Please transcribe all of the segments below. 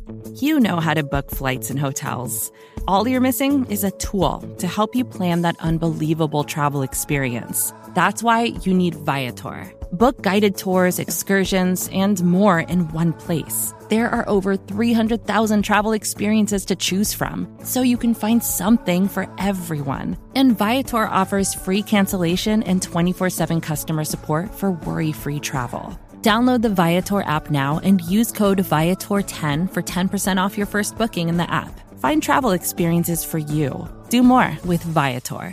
You know how to book flights and hotels. All you're missing is a tool to help you plan that unbelievable travel experience. That's why you need Viator. Book guided tours, excursions, and more in one place. There are over 300,000 travel experiences to choose from, so you can find something for everyone. And Viator offers free cancellation and 24/7 customer support for worry-free travel. Download the Viator app now and use code Viator10 for 10% off your first booking in the app. Find travel experiences for you. Do more with Viator.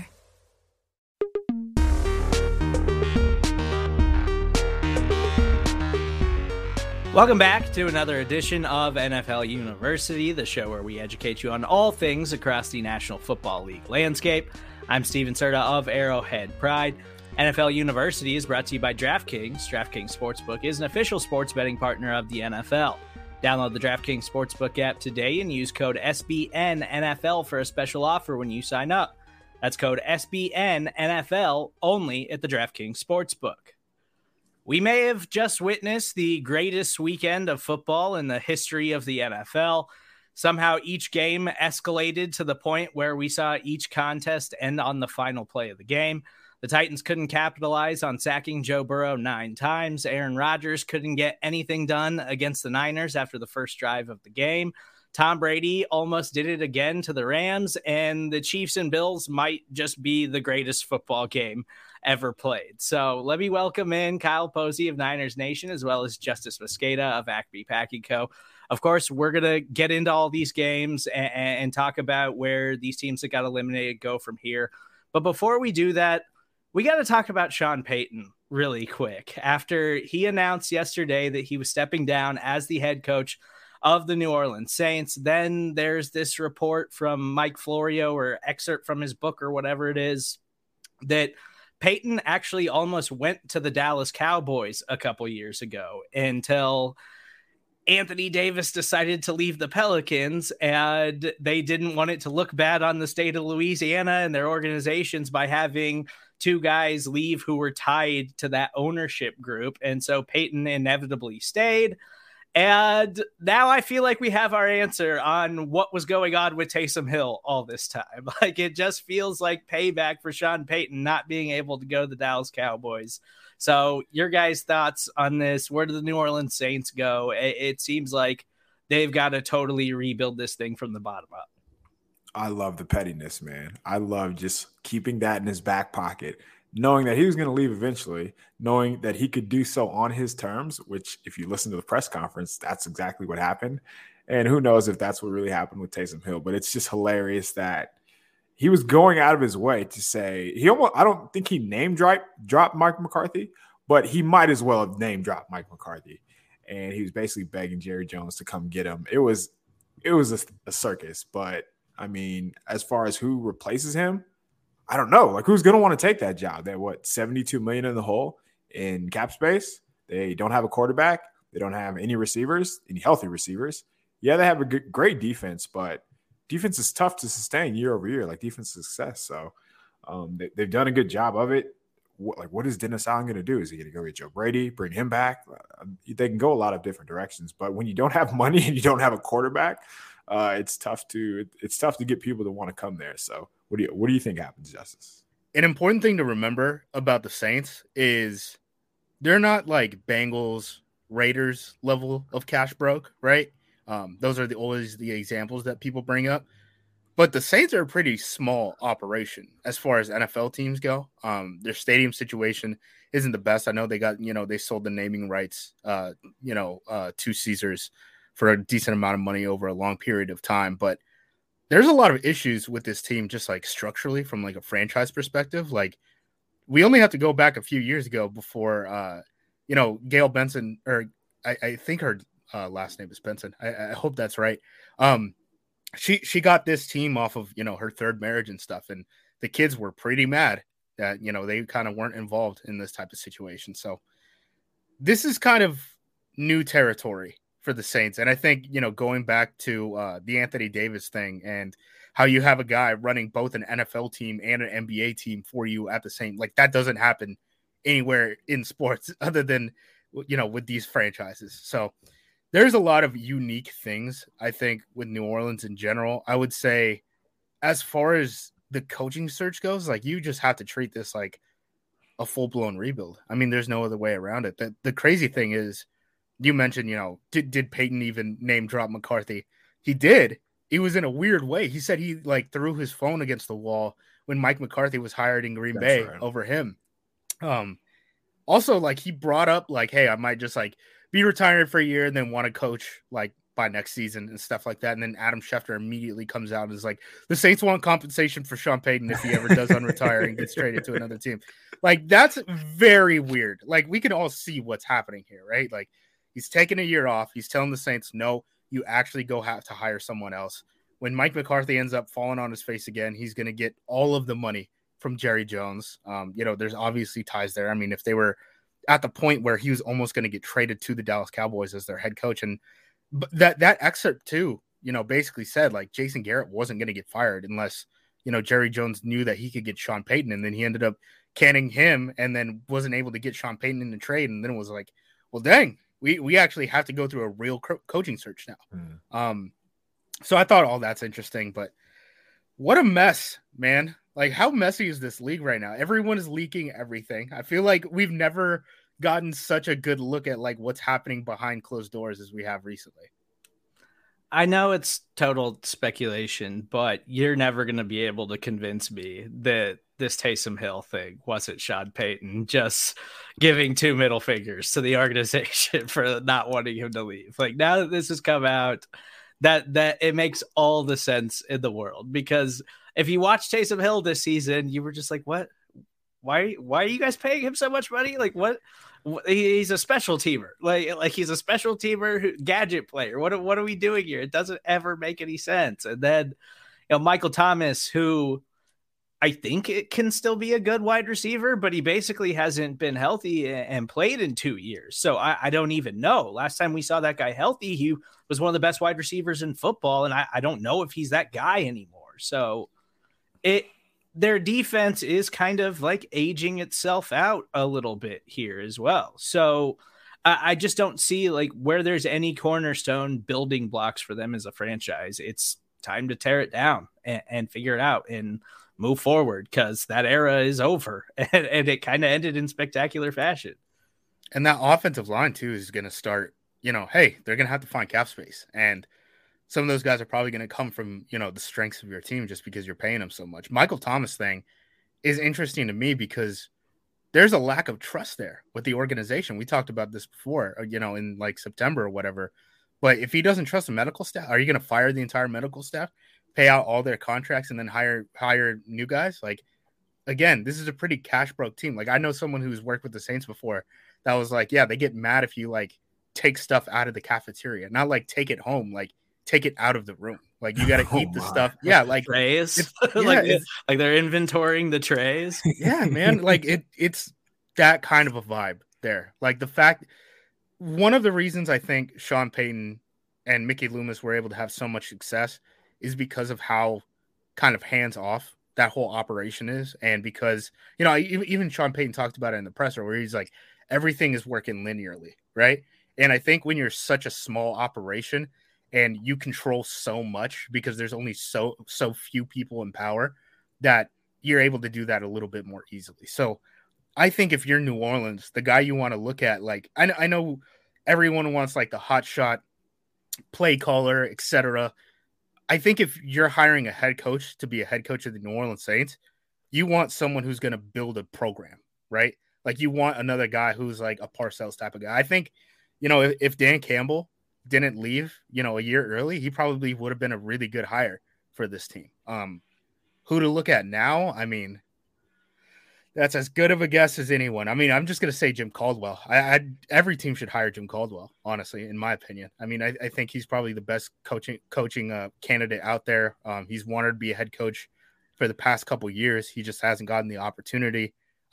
Welcome back to another edition of NFL University, the show where we educate you on all things across the National Football League landscape. I'm Steven Serta of Arrowhead Pride. NFL University is brought to you by DraftKings. DraftKings Sportsbook is an official sports betting partner of the NFL. Download the DraftKings Sportsbook app today and use code SBNNFL for a special offer when you sign up. That's code SBNNFL only at the DraftKings Sportsbook. We may have just witnessed the greatest weekend of football in the history of the NFL. Somehow each game escalated to the point where we saw each contest end on the final play of the game. The Titans couldn't capitalize on sacking Joe Burrow 9 times. Aaron Rodgers couldn't get anything done against the Niners after the first drive of the game. Tom Brady almost did it again to the Rams, and the Chiefs and Bills might just be the greatest football game ever played. So let me welcome in Kyle Posey of Niners Nation, as well as Justice Mosqueda of Acme Packing Co. Of course, we're going to get into all these games and talk about where these teams that got eliminated go from here. But before we do that, we got to talk about Sean Payton really quick. After he announced yesterday that he was stepping down as the head coach of the New Orleans Saints, then there's this report from Mike Florio, or excerpt from his book or whatever it is, that Payton actually almost went to the Dallas Cowboys a couple years ago until Anthony Davis decided to leave the Pelicans, and they didn't want it to look bad on the state of Louisiana and their organizations by having two guys leave who were tied to that ownership group. And so Payton inevitably stayed. And now I feel like we have our answer on what was going on with Taysom Hill all this time. Like, it just feels like payback for Sean Payton not being able to go to the Dallas Cowboys. So your guys' thoughts on this? Where do the New Orleans Saints go? It seems like they've got to totally rebuild this thing from the bottom up. I love the pettiness, man. I love just keeping that in his back pocket, knowing that he was going to leave eventually, knowing that he could do so on his terms, which if you listen to the press conference, that's exactly what happened. And who knows if that's what really happened with Taysom Hill, but it's just hilarious that he was going out of his way to say I don't think he name dropped Mike McCarthy, but he might as well have name dropped Mike McCarthy. And he was basically begging Jerry Jones to come get him. It was a circus, but I mean, as far as who replaces him, I don't know. Like, who's going to want to take that job? They're $72 million in the hole in cap space. They don't have a quarterback. They don't have any receivers, any healthy receivers. Yeah, they have a great defense, but defense is tough to sustain year over year, like defense success. So they've done a good job of it. What is Dennis Allen going to do? Is he going to go get Joe Brady, bring him back? They can go a lot of different directions, but when you don't have money and you don't have a quarterback, it's tough to get people to want to come there. So what do you think happens, Justice? An important thing to remember about the Saints is they're not like Bengals, Raiders level of cash broke, right? Those are always the examples that people bring up. But the Saints are a pretty small operation as far as NFL teams go. Their stadium situation isn't the best. I know they got, they sold the naming rights, to Caesars for a decent amount of money over a long period of time. But there's a lot of issues with this team, just like structurally from like a franchise perspective. Like, we only have to go back a few years ago before, Gail Benson, or I think her last name is Benson. I hope that's right. She got this team off of, her third marriage and stuff. And the kids were pretty mad that, they kind of weren't involved in this type of situation. So this is kind of new territory for the Saints. And I think, going back to the Anthony Davis thing and how you have a guy running both an NFL team and an NBA team for you at the same, like, that doesn't happen anywhere in sports other than, with these franchises. So there's a lot of unique things, I think, with New Orleans in general. I would say as far as the coaching search goes, like you just have to treat this like a full-blown rebuild. I mean, there's no other way around it. The crazy thing is, you mentioned, did Peyton even name drop McCarthy? He did. It was in a weird way. He said he like threw his phone against the wall when Mike McCarthy was hired in Green Bay over him. Also, like he brought up like, hey, I might just like be retired for a year and then want to coach like by next season and stuff like that. And then Adam Schefter immediately comes out and is like, the Saints want compensation for Sean Payton if he ever does unretire and gets traded to another team. Like, that's very weird. Like, we can all see what's happening here, right? Like, he's taking a year off. He's telling the Saints, no, you actually have to hire someone else. When Mike McCarthy ends up falling on his face again, he's going to get all of the money from Jerry Jones. There's obviously ties there. I mean, if they were at the point where he was almost going to get traded to the Dallas Cowboys as their head coach, and that excerpt too, basically said like Jason Garrett wasn't going to get fired unless, Jerry Jones knew that he could get Sean Payton, and then he ended up canning him and then wasn't able to get Sean Payton in the trade. And then it was like, well, dang, we actually have to go through a real coaching search now. So I thought all that's interesting, but what a mess, man. Like, how messy is this league right now? Everyone is leaking everything. I feel like we've never gotten such a good look at like what's happening behind closed doors as we have recently. I know it's total speculation, but you're never going to be able to convince me that this Taysom Hill thing wasn't Sean Payton just giving 2 middle fingers to the organization for not wanting him to leave. Like, now that this has come out, that it makes all the sense in the world, because if you watch Taysom Hill this season, you were just like, what? Why are you guys paying him so much money? Like, what? He's a special teamer. Like he's a special teamer, gadget player. What are we doing here? It doesn't ever make any sense. And then, Michael Thomas, who I think it can still be a good wide receiver, but he basically hasn't been healthy and played in 2 years. So I don't even know. Last time we saw that guy healthy, he was one of the best wide receivers in football. And I don't know if he's that guy anymore. So their defense is kind of like aging itself out a little bit here as well. So I just don't see like where there's any cornerstone building blocks for them as a franchise. It's time to tear it down and figure it out and move forward, because that era is over and it kind of ended in spectacular fashion. And that offensive line too is going to start, hey, they're going to have to find cap space. And some of those guys are probably going to come from, the strengths of your team just because you're paying them so much. Michael Thomas thing is interesting to me because there's a lack of trust there with the organization. We talked about this before, in like September or whatever. But if he doesn't trust the medical staff, are you going to fire the entire medical staff, pay out all their contracts, and then hire new guys? Like, again, this is a pretty cash broke team. Like, I know someone who's worked with the Saints before that was like, yeah, they get mad if you like take stuff out of the cafeteria, not like take it home, like take it out of the room. Like, you got to eat the stuff. Yeah. Like trays, like they're inventorying the trays. Yeah, man. Like it's that kind of a vibe there. Like the fact, one of the reasons I think Sean Payton and Mickey Loomis were able to have so much success is because of how kind of hands off that whole operation is. And because, even Sean Payton talked about it in the presser where he's like, everything is working linearly. Right. And I think when you're such a small operation and you control so much because there's only so few people in power, that you're able to do that a little bit more easily. So I think if you're New Orleans, the guy you want to look at, like, I know everyone wants like the hot shot play caller, etc. I think if you're hiring a head coach to be a head coach of the New Orleans Saints, you want someone who's going to build a program, right? Like, you want another guy who's like a Parcells type of guy. I think, if Dan Campbell didn't leave, a year early, he probably would have been a really good hire for this team. Who to look at now? I mean, that's as good of a guess as anyone. I mean, I'm just going to say Jim Caldwell. Every team should hire Jim Caldwell, honestly, in my opinion. I mean, I think he's probably the best coaching candidate out there. He's wanted to be a head coach for the past couple years. He just hasn't gotten the opportunity.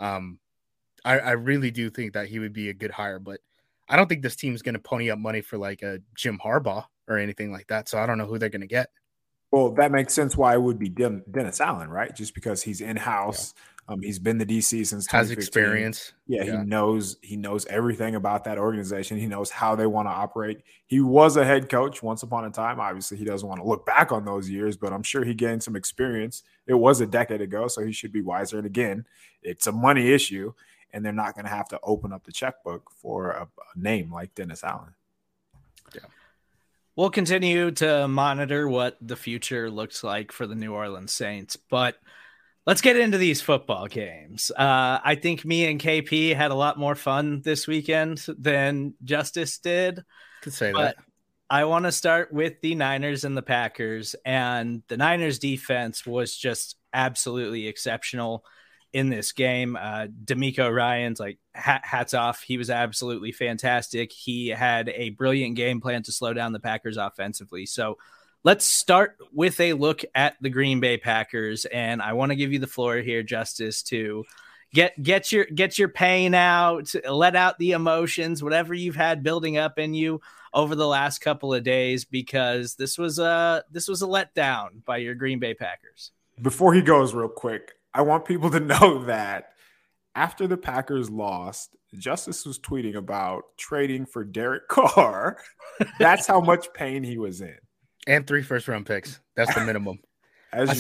I really do think that he would be a good hire, but I don't think this team's going to pony up money for like a Jim Harbaugh or anything like that. So I don't know who they're going to get. Well, that makes sense why it would be Dennis Allen, right? Just because he's in-house. He's been the DC since 2015. Has experience. Yeah, he knows everything about that organization. He knows how they want to operate. He was a head coach once upon a time. Obviously, he doesn't want to look back on those years, but I'm sure he gained some experience. It was a decade ago, so he should be wiser. And again, it's a money issue, and they're not going to have to open up the checkbook for a name like Dennis Allen. Yeah. We'll continue to monitor what the future looks like for the New Orleans Saints, but let's get into these football games. I think me and KP had a lot more fun this weekend than Justice did. Could say that. I want to start with the Niners and the Packers, and the Niners defense was just absolutely exceptional in this game. D'Amico Ryans, like, hats off. He was absolutely fantastic. He had a brilliant game plan to slow down the Packers offensively. So let's start with a look at the Green Bay Packers, and I want to give you the floor here, Justice, to get your pain out, let out the emotions, whatever you've had building up in you over the last couple of days, because this was a letdown by your Green Bay Packers. Before he goes, real quick, I want people to know that after the Packers lost, Justice was tweeting about trading for Derek Carr. That's how much pain he was in. And 3 first-round picks. That's the minimum. I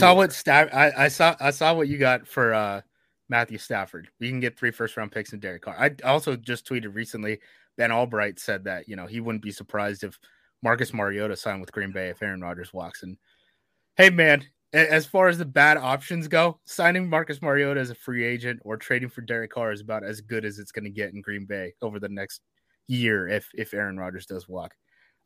saw what you got for Matthew Stafford. You can get 3 first-round picks and Derek Carr. I also just tweeted recently, Ben Albright said that, he wouldn't be surprised if Marcus Mariota signed with Green Bay if Aaron Rodgers walks in. Hey, man, as far as the bad options go, signing Marcus Mariota as a free agent or trading for Derek Carr is about as good as it's going to get in Green Bay over the next year if Aaron Rodgers does walk.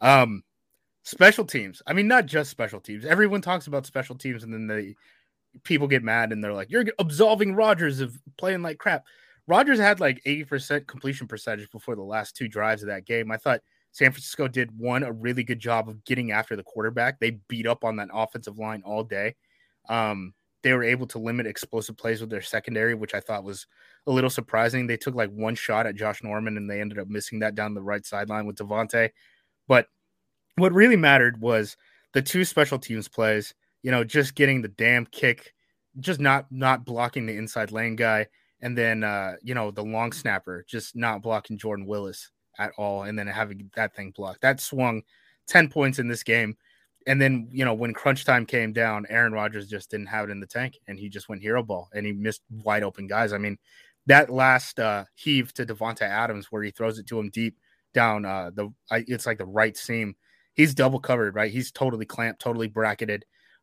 Special teams. I mean, not just special teams. Everyone talks about special teams, and then people get mad, and they're like, you're absolving Rodgers of playing like crap. Rodgers had like 80% completion percentage before the last 2 drives of that game. I thought San Francisco did a really good job of getting after the quarterback. They beat up on that offensive line all day. They were able to limit explosive plays with their secondary, which I thought was a little surprising. They took like 1 shot at Josh Norman, and they ended up missing that down the right sideline with Devontae. But what really mattered was the 2 special teams plays, just getting the damn kick, just not blocking the inside lane guy. And then, the long snapper, just not blocking Jordan Willis at all. And then having that thing blocked. That swung 10 points in this game. And then, when crunch time came down, Aaron Rodgers just didn't have it in the tank, and he just went hero ball, and he missed wide open guys. I mean, that last heave to Devontae Adams where he throws it to him deep down it's like the right seam. He's double covered, right? He's totally clamped, totally bracketed.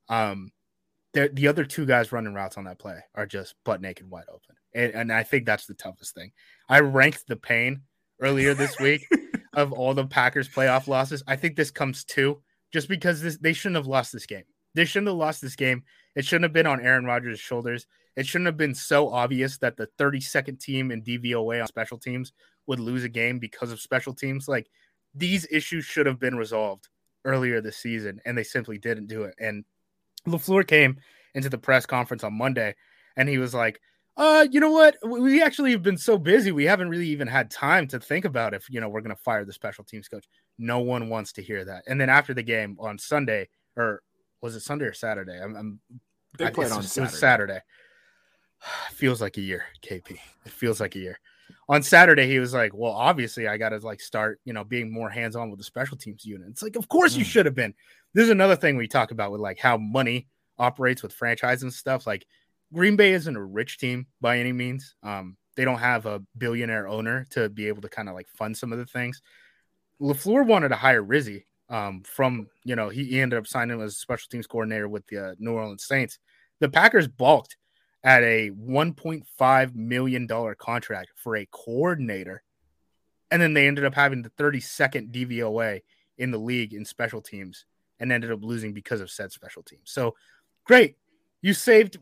The other 2 guys running routes on that play are just butt naked wide open. And I think that's the toughest thing. I ranked the pain earlier this week of all the Packers playoff losses. I think this comes 2 just because they shouldn't have lost this game. They shouldn't have lost this game. It shouldn't have been on Aaron Rodgers' shoulders. It shouldn't have been so obvious that the 32nd team in DVOA on special teams would lose a game because of special teams. Like, these issues should have been resolved earlier this season, and they simply didn't do it. And LaFleur came into the press conference on Monday, and he was like, you know what? We actually have been so busy, we haven't really even had time to think about if, we're going to fire the special teams coach. No one wants to hear that. And then after the game on Sunday, or was it Sunday or Saturday? They played on Saturday. It was Saturday. Feels like a year, KP. It feels like a year. On Saturday, he was like, well, obviously I got to start, being more hands-on with the special teams unit. It's like, of course you should have been. This is another thing we talk about with how money operates with franchise and stuff. Like, Green Bay isn't a rich team by any means. They don't have a billionaire owner to be able to kind of fund some of the things. LaFleur wanted to hire Rizzi from, he ended up signing as a special teams coordinator with the New Orleans Saints. The Packers balked at a $1.5 million contract for a coordinator. And then they ended up having the 32nd DVOA in the league in special teams and ended up losing because of said special teams. So great. You saved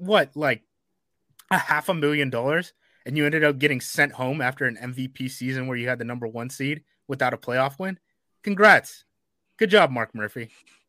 $500,000 and you ended up getting sent home after an MVP season where you had the number 1 seed without a playoff win. Congrats. Good job, Mark Murphy.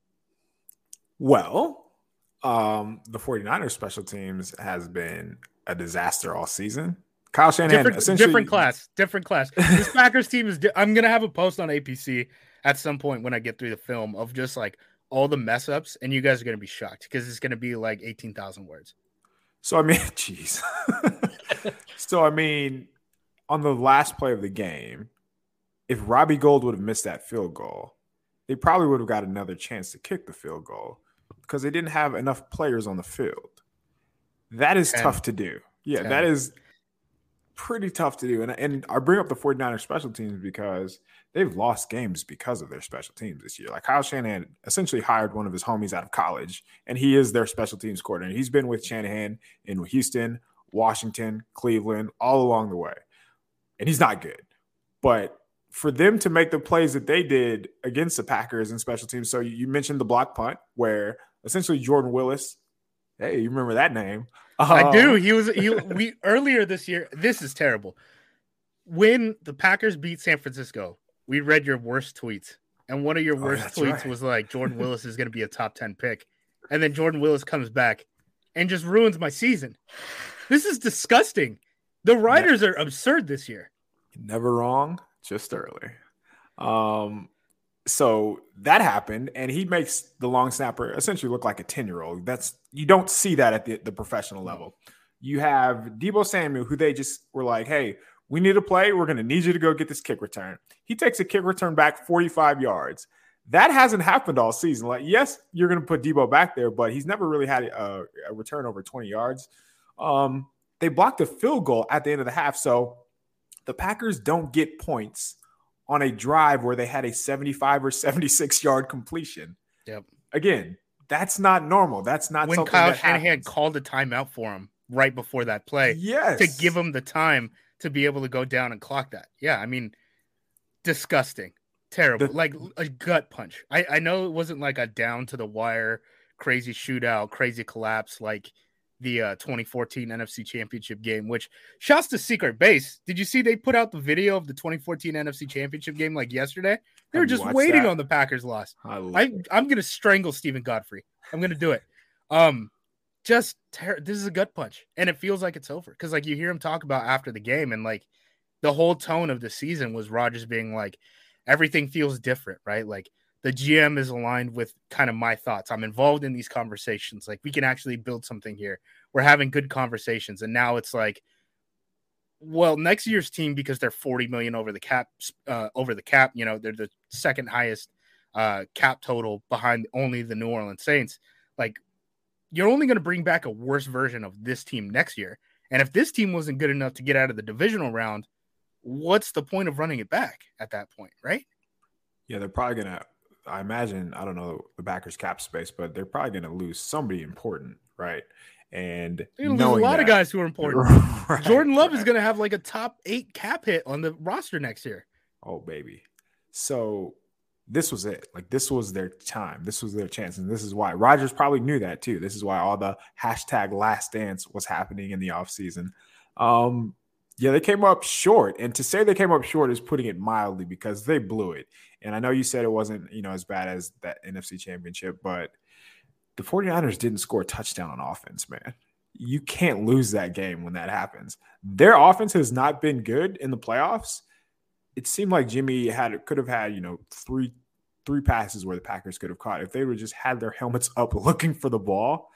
Well, the 49ers special teams has been a disaster all season. Kyle Shanahan, different class. This Packers team is, I'm going to have a post on APC at some point when I get through the film of just all the mess ups, and you guys are going to be shocked because it's going to be 18,000 words. So, I mean, jeez. So, I mean, on the last play of the game, if Robbie Gould would have missed that field goal, they probably would have got another chance to kick the field goal because they didn't have enough players on the field. That is 10. tough to do. Yeah, 10. that is pretty tough to do. And I bring up the 49ers special teams because they've lost games because of their special teams this year. Like Kyle Shanahan essentially hired one of his homies out of college, and he is their special teams coordinator. He's been with Shanahan in Houston, Washington, Cleveland, all along the way. And he's not good. But for them to make the plays that they did against the Packers in special teams, so you mentioned the block punt where essentially Jordan Willis, hey, you remember that name? I do. We earlier this year. This is terrible. When the Packers beat San Francisco, we read your worst tweets, and one of your worst tweets was like, Jordan Willis is going to be a top 10 pick, and then Jordan Willis comes back and just ruins my season. This is disgusting. The writers are absurd this year. Never wrong, just early. So that happened, and he makes the long snapper essentially look like a 10-year-old. You don't see that at the professional level. You have Deebo Samuel, who they just were like, hey, we need a play. We're going to need you to go get this kick return. He takes a kick return back 45 yards. That hasn't happened all season. Like, yes, you're going to put Deebo back there, but he's never really had a return over 20 yards. They blocked a field goal at the end of the half, so the Packers don't get points on a drive where they had a 75 or 76-yard completion. Yep. Again, that's not normal. That's not when something Kyle that Shanahan happens. Called a timeout for him right before that play. Yes. To give him the time to be able to go down and clock that. Yeah, I mean, disgusting. Terrible. Like a gut punch. I know it wasn't like a down to the wire, crazy shootout, crazy collapse like the 2014 NFC Championship game, which shouts to Secret Base. Did you see they put out the video of the 2014 NFC Championship game like yesterday? They were just waiting on the Packers loss. I'm going to strangle Stephen Godfrey. I'm going to do it. This is a gut punch, and it feels like it's over because like you hear him talk about after the game, and like the whole tone of the season was Rodgers being like, everything feels different, right? Like the GM is aligned with kind of my thoughts. I'm involved in these conversations. Like we can actually build something here. We're having good conversations. And now it's like, well, next year's team, because they're 40 million over the cap, you know, they're the second highest cap total behind only the New Orleans Saints. Like you're only going to bring back a worse version of this team next year. And if this team wasn't good enough to get out of the divisional round, what's the point of running it back at that point? Right. Yeah. They're probably going to, I imagine, I don't know the Packers cap space, but they're probably going to lose somebody important, right? And there's a lot of guys who are important. Right, Jordan Love is going to have like a top 8 cap hit on the roster next year. Oh, baby. So this was it. Like this was their time. This was their chance. And this is why Rodgers probably knew that too. This is why all the #last dance was happening in the offseason. Yeah, they came up short. And to say they came up short is putting it mildly because they blew it. And I know you said it wasn't, as bad as that NFC Championship, but the 49ers didn't score a touchdown on offense, man. You can't lose that game when that happens. Their offense has not been good in the playoffs. It seemed like Jimmy could have had, three passes where the Packers could have caught. If they would just had their helmets up looking for the ball,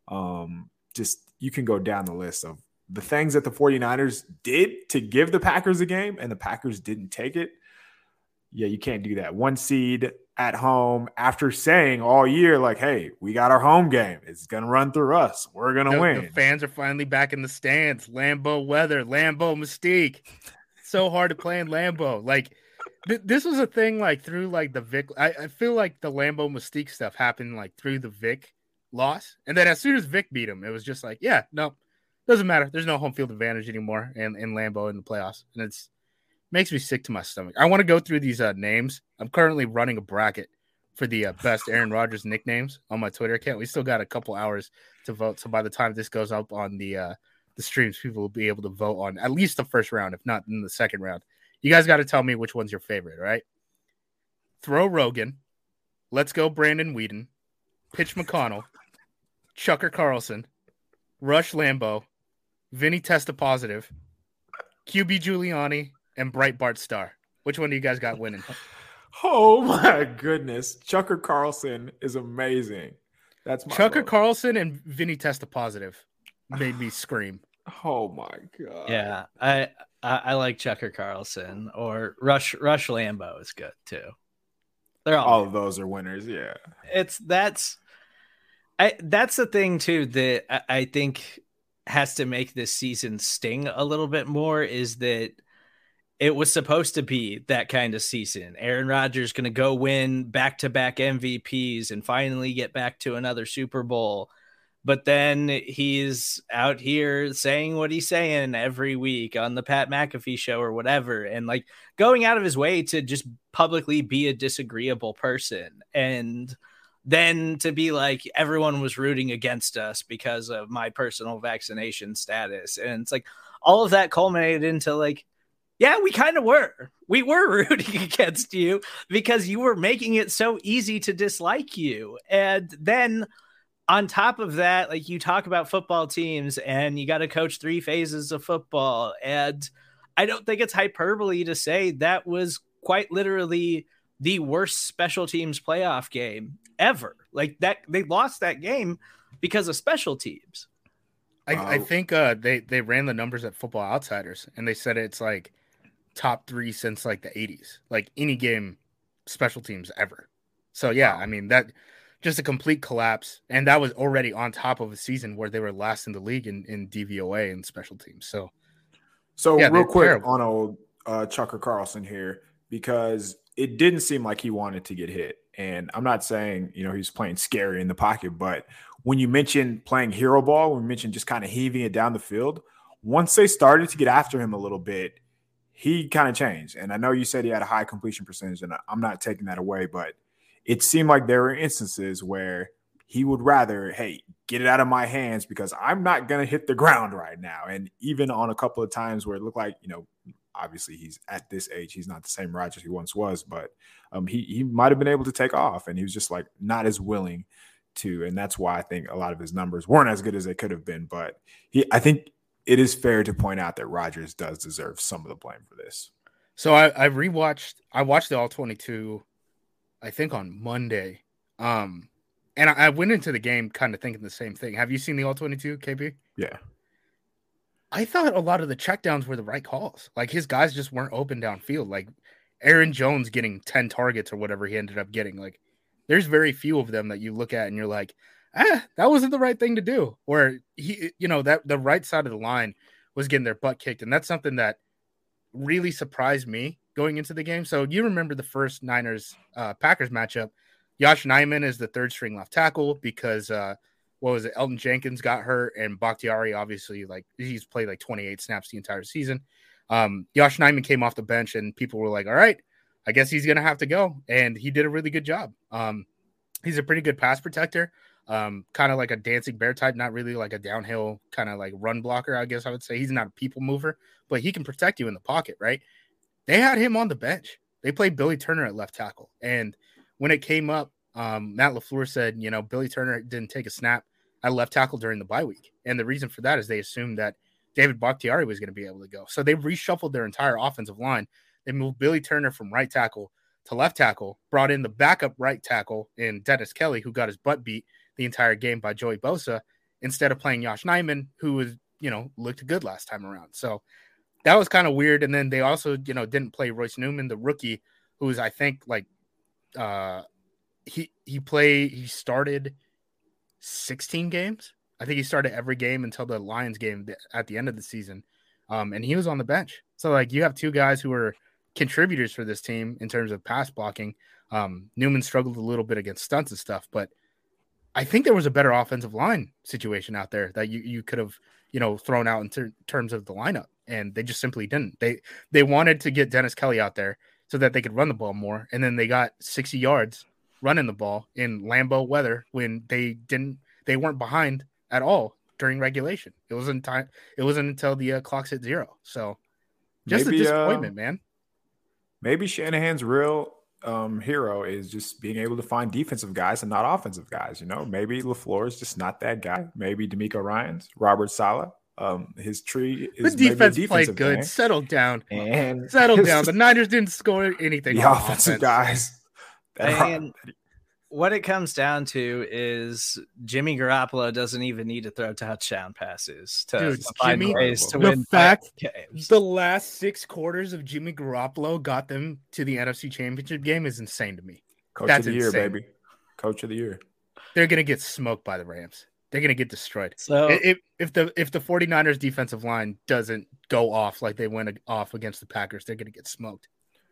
you can go down the list of the things that the 49ers did to give the Packers a game and the Packers didn't take it. Yeah, you can't do that. 1 seed at home after saying all year, like, hey, we got our home game. It's going to run through us. We're going to win. The fans are finally back in the stands. Lambeau weather, Lambeau mystique. So hard to play in Lambeau. Like, this was a thing, like, through, like, the Vic. I feel like the Lambeau mystique stuff happened, like, through the Vic loss. And then as soon as Vic beat him, it was just like, yeah, no, doesn't matter. There's no home field advantage anymore in Lambeau in the playoffs. And it's makes me sick to my stomach. I want to go through these names. I'm currently running a bracket for the best Aaron Rodgers nicknames on my Twitter account. We still got a couple hours to vote. So by the time this goes up on the streams, people will be able to vote on at least the first round, if not in the second round. You guys got to tell me which one's your favorite, right? Throw Rogan. Let's go Brandon Whedon. Pitch McConnell. Chucker Carlson. Rush Lambeau. Vinny Testa Positive. QB Giuliani. And Breitbart Star. Which one do you guys got winning? Oh my goodness. Chucker Carlson is amazing. That's my Chucker vote. Carlson and Vinny Testa Positive. made me scream. Oh my god. Yeah, I like Tucker Carlson, or Rush Lambeau is good too. They're all of those are winners. Yeah, that's the thing too that I think has to make this season sting a little bit more, is that it was supposed to be that kind of season. Aaron Rodgers going to go win back-to-back MVPs and finally get back to another Super Bowl. But then he's out here saying what he's saying every week on the Pat McAfee show or whatever, and like going out of his way to just publicly be a disagreeable person. And then to be like, everyone was rooting against us because of my personal vaccination status. And it's like all of that culminated into like, yeah, we kind of were. We were rooting against you because you were making it so easy to dislike you. And then on top of that, like, you talk about football teams and you got to coach 3 phases of football. And I don't think it's hyperbole to say that was quite literally the worst special teams playoff game ever. Like, that they lost that game because of special teams. I think they ran the numbers at Football Outsiders, and they said it's like top 3 since like the 80s, like any game special teams ever. So yeah, I mean, that just a complete collapse, and that was already on top of a season where they were last in the league in DVOA and special teams. So yeah, real quick terrible. on old Tucker Carlson here, because it didn't seem like he wanted to get hit. And I'm not saying, he's playing scary in the pocket, but when you mentioned playing hero ball, when you mentioned just kind of heaving it down the field, once they started to get after him a little bit, he kind of changed. And I know you said he had a high completion percentage, and I'm not taking that away, but it seemed like there were instances where he would rather, hey, get it out of my hands because I'm not going to hit the ground right now. And even on a couple of times where it looked like, obviously he's at this age, he's not the same Rodgers he once was, but he might have been able to take off, and he was just like not as willing to. And that's why I think a lot of his numbers weren't as good as they could have been. But I think it is fair to point out that Rodgers does deserve some of the blame for this. So I watched the All 22, I think on Monday. And I went into the game kind of thinking the same thing. Have you seen the All 22, KP? Yeah. I thought a lot of the checkdowns were the right calls. Like, his guys just weren't open downfield. Like, Aaron Jones getting 10 targets or whatever he ended up getting. Like, there's very few of them that you look at and you're like, that wasn't the right thing to do. Or that the right side of the line was getting their butt kicked. And that's something that really surprised me going into the game. So you remember the first Niners-Packers matchup. Josh Nijman is the third string left tackle because Elton Jenkins got hurt, and Bakhtiari, obviously, like, he's played like 28 snaps the entire season. Josh Nijman came off the bench, and people were like, all right, I guess he's going to have to go. And he did a really good job. He's a pretty good pass protector, kind of like a dancing bear type, not really like a downhill kind of like run blocker, I guess I would say. He's not a people mover, but he can protect you in the pocket, right? They had him on the bench. They played Billy Turner at left tackle. And when it came up, Matt LaFleur said, Billy Turner didn't take a snap at left tackle during the bye week. And the reason for that is they assumed that David Bakhtiari was going to be able to go. So they reshuffled their entire offensive line. They moved Billy Turner from right tackle to left tackle, brought in the backup right tackle in Dennis Kelly, who got his butt beat the entire game by Joey Bosa, instead of playing Josh Nijman, who was, looked good last time around. So that was kind of weird. And then they also, didn't play Royce Newman, the rookie, who was, I think, like, he started 16 games. I think he started every game until the Lions game at the end of the season. And he was on the bench. So, like, you have 2 guys who are contributors for this team in terms of pass blocking. Newman struggled a little bit against stunts and stuff, but I think there was a better offensive line situation out there that you could have, thrown out in terms of the lineup, and they just simply didn't. They wanted to get Dennis Kelly out there so that they could run the ball more, and then they got 60 yards running the ball in Lambeau weather when they weren't behind at all during regulation. It wasn't until the clock's at 0. So just a disappointment, man. Maybe Shanahan's real hero is just being able to find defensive guys and not offensive guys. Maybe LaFleur is just not that guy. Maybe D'Amico Ryans, Robert Saleh. His tree is the defense maybe played good. Thing. Settle down. Settle down. The Niners didn't score anything. The offensive guys. what it comes down to is Jimmy Garoppolo doesn't even need to throw touchdown passes to find ways to win games. The last 6 quarters of Jimmy Garoppolo got them to the NFC Championship game is insane to me. Coach of the year, baby. Coach of the year. They're going to get smoked by the Rams. They're going to get destroyed. So if the 49ers defensive line doesn't go off like they went off against the Packers, they're going to get smoked.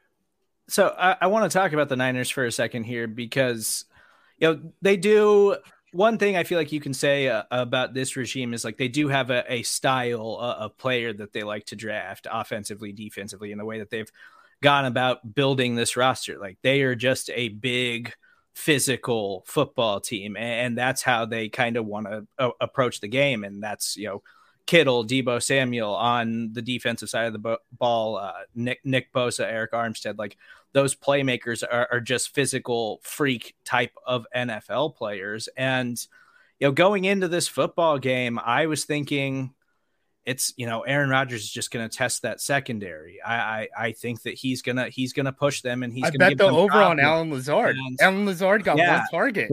So I want to talk about the Niners for a second here because, they do one thing I feel like you can say about this regime is like they do have a style of player that they like to draft offensively, defensively, in the way that they've gone about building this roster. Like they are just a big physical football team, and that's how they kind of want to approach the game. And that's, Kittle, Deebo Samuel on the defensive side of the ball, Nick Bosa, Eric Armstead, like those playmakers are just physical freak type of NFL players. And, going into this football game, I was thinking it's, Aaron Rodgers is just going to test that secondary. I think that he's gonna push them, and I bet the over on Allen Lazard. Allen Lazard got one target.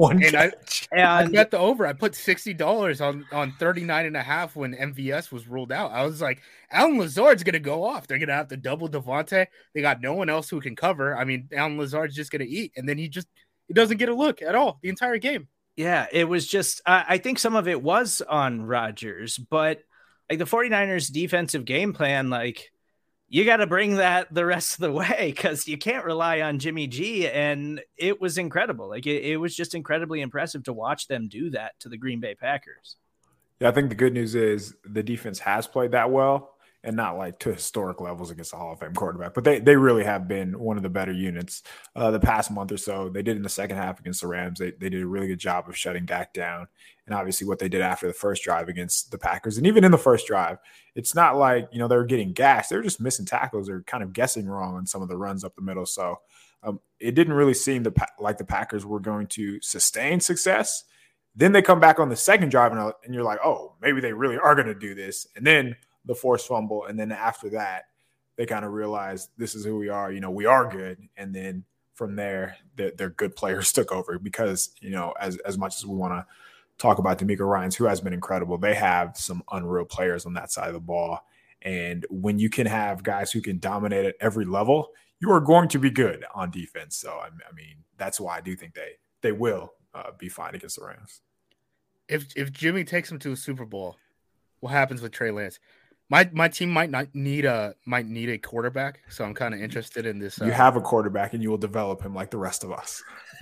I bet the over. I put $60 on 39.5 when MVS was ruled out. I was like, Allen Lazard's gonna go off. They're gonna have to double Devontae. They got no one else who can cover. I mean, Allen Lazard's just gonna eat, and then he doesn't get a look at all the entire game. Yeah, it was just I think some of it was on Rodgers, but like the 49ers defensive game plan, like you got to bring that the rest of the way because you can't rely on Jimmy G. And it was incredible. Like it was just incredibly impressive to watch them do that to the Green Bay Packers. Yeah, I think the good news is the defense has played that well and not like to historic levels against a Hall of Fame quarterback, but they really have been one of the better units the past month or so. They did in the second half against the Rams. They did a really good job of shutting Dak down. And obviously what they did after the first drive against the Packers. And even in the first drive, it's not like, they were getting gassed. They were just missing tackles or kind of guessing wrong on some of the runs up the middle. So it didn't really seem like the Packers were going to sustain success. Then they come back on the second drive and you're like, oh, maybe they really are going to do this. And then the forced fumble. And then after that, they kind of realized this is who we are. We are good. And then from there, their good players took over because, as much as we want to talk about DeMeco Ryans, who has been incredible, they have some unreal players on that side of the ball. And when you can have guys who can dominate at every level, you are going to be good on defense. So, I mean, that's why I do think they will be fine against the Rams. If Jimmy takes them to a Super Bowl, what happens with Trey Lance? My team might need a quarterback, so I'm kind of interested in this. You have a quarterback, and you will develop him like the rest of us.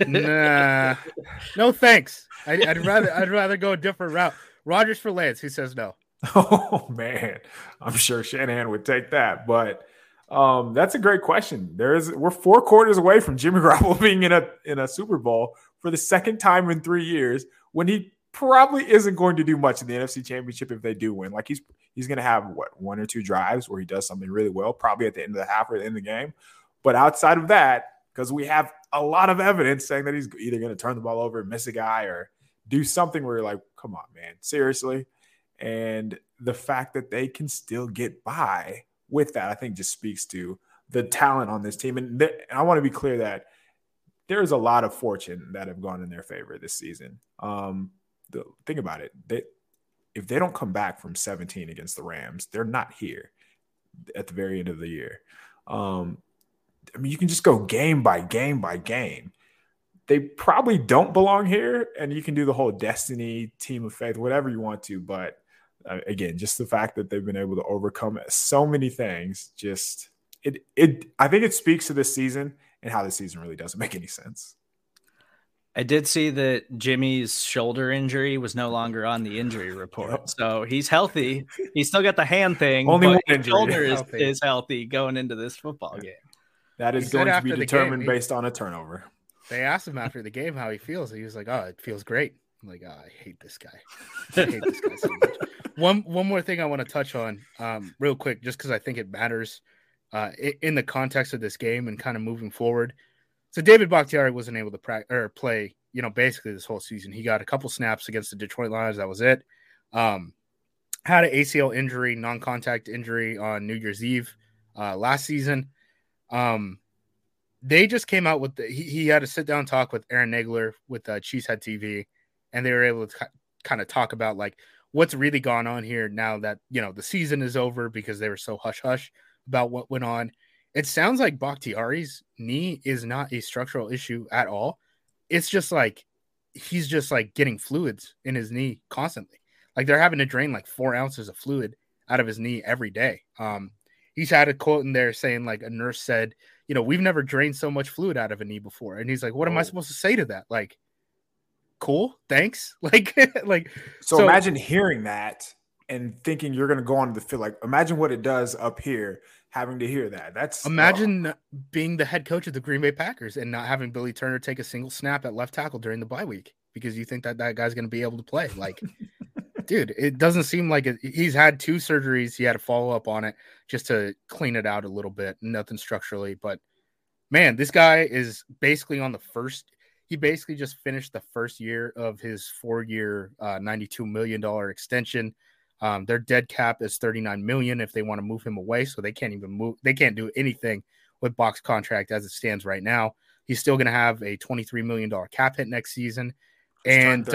Nah, no thanks. I'd rather go a different route. Rodgers for Lance. Who says no? Oh man, I'm sure Shanahan would take that. But that's a great question. We're 4 quarters away from Jimmy Garoppolo being in a Super Bowl for the second time in 3 years when he probably isn't going to do much in the NFC Championship if they do win. Like he's going to have 1 or 2 drives where he does something really well, probably at the end of the half or the end of the game. But outside of that, because we have a lot of evidence saying that he's either going to turn the ball over, miss a guy, or do something where you're like, come on, man, seriously. And the fact that they can still get by with that, I think just speaks to the talent on this team. And I want to be clear that there's a lot of fortune that have gone in their favor this season. Think about it. If they don't come back from 17 against the Rams, they're not here at the very end of the year. You can just go game by game by game. They probably don't belong here, and you can do the whole destiny, team of faith, whatever you want to. But again, just the fact that they've been able to overcome so many things, I think it speaks to this season and how this season really doesn't make any sense. I did see that Jimmy's shoulder injury was no longer on the injury report. Yep. So he's healthy. He's still got the hand thing. Only one injury. Shoulder is healthy going into this football game. That is going to be determined based on a turnover. They asked him after the game how he feels. He was like, oh, it feels great. I'm like, oh, I hate this guy. I hate this guy so much. One more thing I want to touch on real quick, just because I think it matters in the context of this game and kind of moving forward. So David Bakhtiari wasn't able to play, basically this whole season. He got a couple snaps against the Detroit Lions. That was it. Had an ACL injury, non-contact injury on New Year's Eve last season. they just came out with he had a sit down talk with Aaron Nagler with Cheesehead TV, and they were able to kind of talk about like what's really gone on here now that, you know, the season is over, because they were so hush hush about what went on. It sounds like Bakhtiari's knee is not a structural issue at all. It's just like he's just like getting fluids in his knee constantly. Like they're having to drain like 4 ounces of fluid out of his knee every day. He's had a quote in there saying like a nurse said, you know, we've never drained so much fluid out of a knee before. And he's like, what am I supposed to say to that? Like, cool, thanks. So imagine hearing that and thinking you're going to go on to the field. Like, imagine what it does up here, having to hear that. Imagine being the head coach of the Green Bay Packers and not having Billy Turner take a single snap at left tackle during the bye week because you think that guy's going to be able to play. Like, dude, it doesn't seem like it. He's had 2 surgeries. He had a follow-up on it just to clean it out a little bit. Nothing structurally. But, man, this guy is basically on the first – he basically just finished the first year of his 4-year, $92 million extension. Their dead cap is $39 million if they want to move him away. So they can't even move. They can't do anything with Bach's contract as it stands right now. He's still going to have a $23 million cap hit next season. And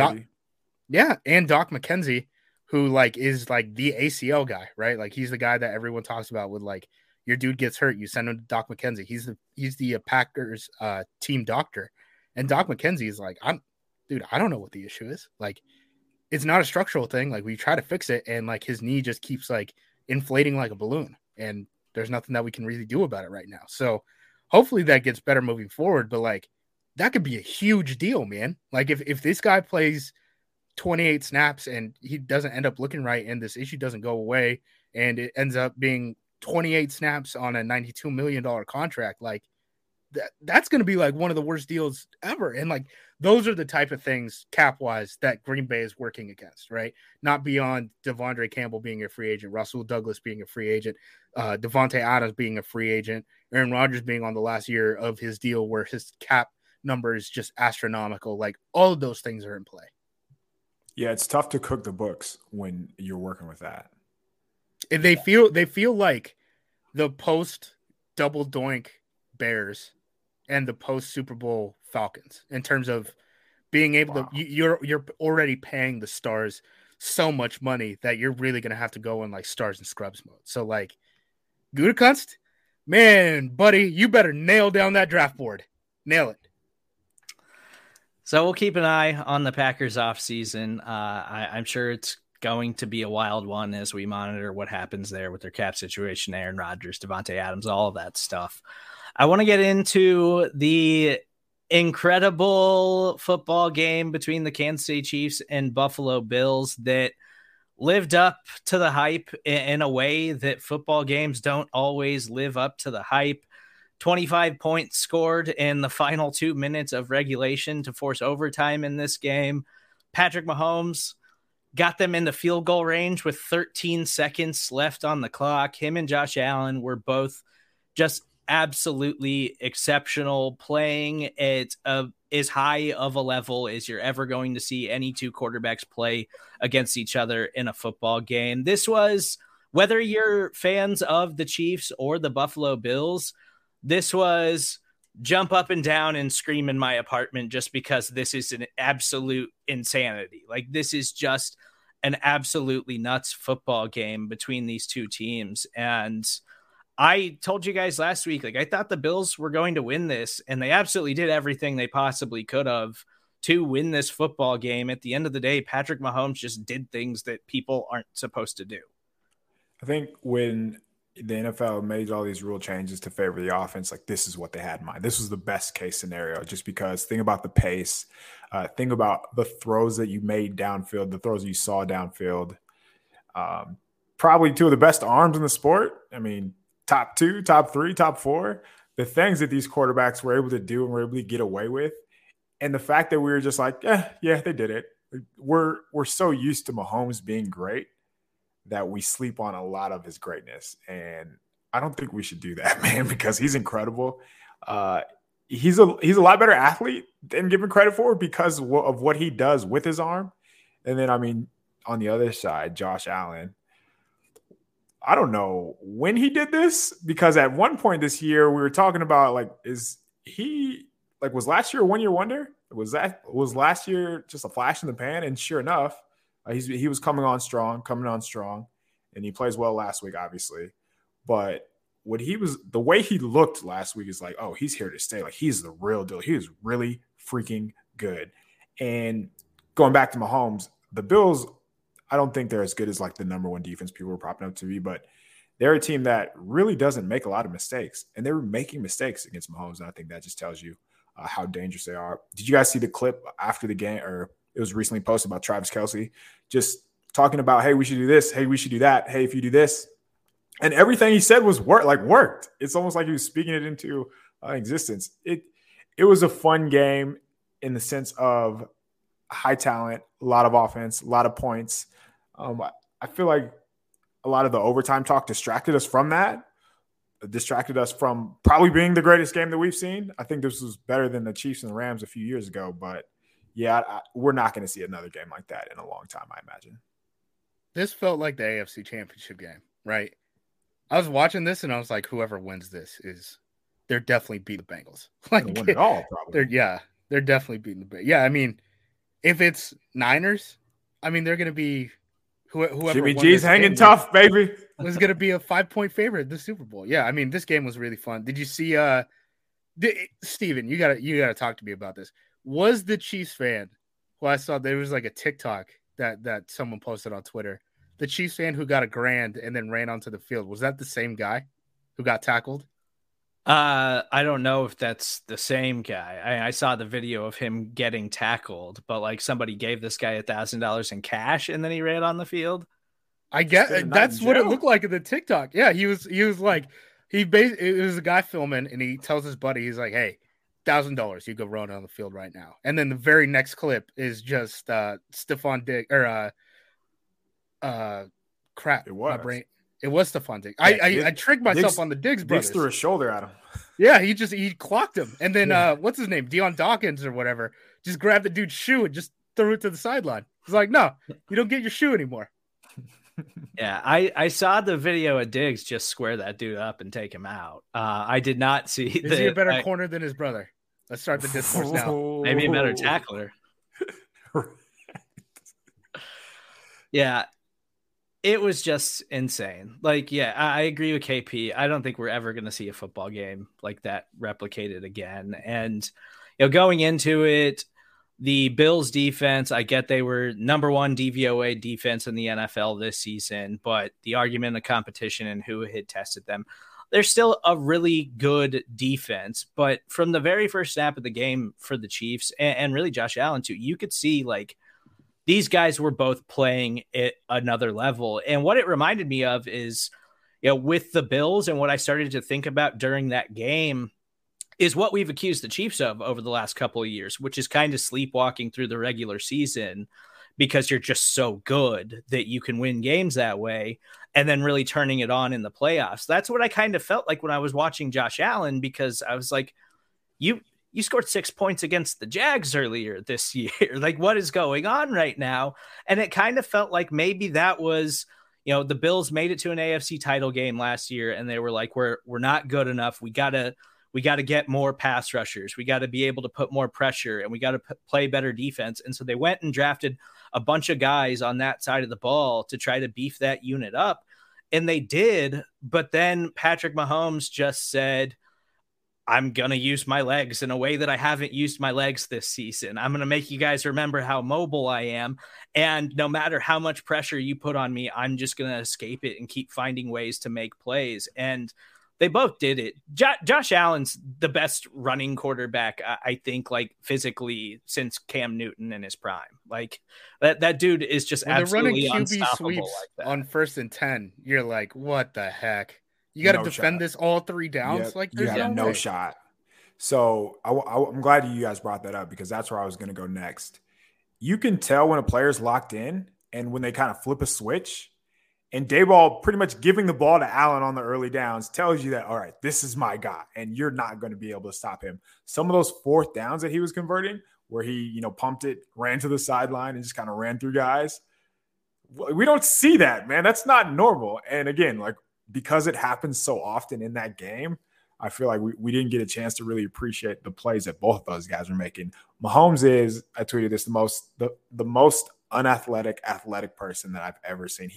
Doc McKenzie, who like is like the ACL guy, right? Like he's the guy that everyone talks about with like, your dude gets hurt, you send him to Doc McKenzie. He's the Packers team doctor. And Doc McKenzie is like, I don't know what the issue is. Like, it's not a structural thing. Like, we try to fix it, and like his knee just keeps like inflating like a balloon, and there's nothing that we can really do about it right now. So hopefully that gets better moving forward. But like, that could be a huge deal, man. Like if this guy plays 28 snaps and he doesn't end up looking right, and this issue doesn't go away, and it ends up being 28 snaps on a $92 million contract, like that's going to be like one of the worst deals ever. And like, those are the type of things cap wise that Green Bay is working against, right? Not beyond Devondre Campbell being a free agent, Russell Douglas being a free agent, Devontae Adams being a free agent, Aaron Rodgers being on the last year of his deal where his cap number is just astronomical. Like, all of those things are in play. Yeah, it's tough to cook the books when you're working with that. And they feel like the post double doink Bears and the post Super Bowl Falcons in terms of being able to, you're already paying the stars so much money that you're really going to have to go in like stars and scrubs mode. So like, Gutekunst, man, buddy, you better nail down that draft board. Nail it. So we'll keep an eye on the Packers offseason. I'm sure it's going to be a wild one as we monitor what happens there with their cap situation, Aaron Rodgers, Devontae Adams, all of that stuff. I want to get into the incredible football game between the Kansas City Chiefs and Buffalo Bills that lived up to the hype in a way that football games don't always live up to the hype. 25 points scored in the final 2 minutes of regulation to force overtime in this game. Patrick Mahomes got them into field goal range with 13 seconds left on the clock. Him and Josh Allen were both just absolutely exceptional, playing at as high of a level as you're ever going to see any 2 quarterbacks play against each other in a football game. This was, whether you're fans of the Chiefs or the Buffalo Bills, this was jump up and down and scream in my apartment just because this is an absolute insanity. Like, this is just an absolutely nuts football game between these 2 teams. And I told you guys last week, like, I thought the Bills were going to win this, and they absolutely did everything they possibly could have to win this football game. At the end of the day, Patrick Mahomes just did things that people aren't supposed to do. I think when the NFL made all these rule changes to favor the offense, like, this is what they had in mind. This was the best case scenario, just because think about the pace, think about the throws that you made downfield, the throws you saw downfield. Probably 2 of the best arms in the sport. I mean, top 2, top 3, top 4, the things that these quarterbacks were able to do and were able to get away with. And the fact that we were just like, yeah, they did it. We're so used to Mahomes being great that we sleep on a lot of his greatness. And I don't think we should do that, man, because he's incredible. He's a lot better athlete than given credit for because of what he does with his arm. And then, I mean, on the other side, Josh Allen, I don't know when he did this, because at one point this year we were talking about, like, is he was last year a 1 year wonder? Was last year just a flash in the pan? And sure enough, he was coming on strong, and he plays well last week, obviously. But the way he looked last week is like, oh, he's here to stay. Like, he's the real deal. He is really freaking good. And going back to Mahomes, the Bills, I don't think they're as good as like the number one defense people were propping up to be, but they're a team that really doesn't make a lot of mistakes. And they were making mistakes against Mahomes. And I think that just tells you how dangerous they are. Did you guys see the clip after the game, or it was recently posted about Travis Kelce just talking about, hey, we should do this. Hey, we should do that. Hey, if you do this. And everything he said was worked. It's almost like he was speaking it into existence. It was a fun game in the sense of high talent, a lot of offense, a lot of points. I feel like a lot of the overtime talk distracted us from that, distracted us from probably being the greatest game that we've seen. I think this was better than the Chiefs and the Rams a few years ago, but yeah, we're not going to see another game like that in a long time, I imagine. This felt like the AFC Championship game, right? I was watching this and I was like, whoever wins this they're definitely beating the Bengals. Like, win it all, probably. They're definitely beating the Bengals. Yeah, I mean, if it's Niners, I mean, they're going to be whoever. Jimmy G's hanging tough, baby. Was going to be a 5-point favorite at the Super Bowl. Yeah, I mean, this game was really fun. Did you see? Steven, you gotta talk to me about this. Was the Chiefs fan who I saw there was like a TikTok that someone posted on Twitter? The Chiefs fan who got a grand and then ran onto the field, was that the same guy who got tackled? I don't know if that's the same guy. I saw the video of him getting tackled, but like somebody gave this guy $1,000 in cash and then he ran on the field. I get that's what it looked like in the TikTok. Yeah, he was like it was a guy filming and he tells his buddy, he's like, hey, $1,000, you go run on the field right now. And then the very next clip is just Stephon Diggs or crap. It was. My brain. It was Stephon Diggs. I tricked myself on the Diggs brothers. Diggs threw a shoulder at him. Yeah, he clocked him. And then what's his name? Deion Dawkins or whatever. Just grabbed the dude's shoe and just threw it to the sideline. He's like, no, you don't get your shoe anymore. Yeah, I saw the video of Diggs just square that dude up and take him out. I did not see. Is he a better corner than his brother? Let's start the discourse now. Maybe a better tackler. Yeah, it was just insane. Like, yeah, I agree with KP. I don't think we're ever going to see a football game like that replicated again. And, going into it, the Bills defense, I get they were number one DVOA defense in the NFL this season, but the argument of competition and who had tested them, they're still a really good defense. But from the very first snap of the game for the Chiefs and really Josh Allen too, you could see like these guys were both playing at another level. And what it reminded me of is, with the Bills and what I started to think about during that game is what we've accused the Chiefs of over the last couple of years, which is kind of sleepwalking through the regular season because you're just so good that you can win games that way and then really turning it on in the playoffs. That's what I kind of felt like when I was watching Josh Allen, because I was like, you scored 6 points against the Jags earlier this year. Like, what is going on right now? And it kind of felt like maybe that was, the Bills made it to an AFC title game last year and they were like, we're not good enough. We got to get more pass rushers. We got to be able to put more pressure and we got to play better defense. And so they went and drafted a bunch of guys on that side of the ball to try to beef that unit up. And they did. But then Patrick Mahomes just said, I'm going to use my legs in a way that I haven't used my legs this season. I'm going to make you guys remember how mobile I am. And no matter how much pressure you put on me, I'm just going to escape it and keep finding ways to make plays. And they both did it. Josh Allen's the best running quarterback, I think, like physically since Cam Newton in his prime. Like that dude is just when absolutely running QB unstoppable sweeps like that. On 1st and 10. You're like, what the heck? You got to defend this all 3 downs. Yep, like there's no shot. So I'm glad you guys brought that up because that's where I was going to go next. You can tell when a player's locked in and when they kind of flip a switch. And Daboll pretty much giving the ball to Allen on the early downs tells you that, all right, this is my guy, and you're not going to be able to stop him. Some of those 4th downs that he was converting where he, pumped it, ran to the sideline, and just kind of ran through guys. We don't see that, man. That's not normal. And again, like because it happens so often in that game, I feel like we didn't get a chance to really appreciate the plays that both of those guys were making. Mahomes is, I tweeted this, the most unathletic athletic person that I've ever seen.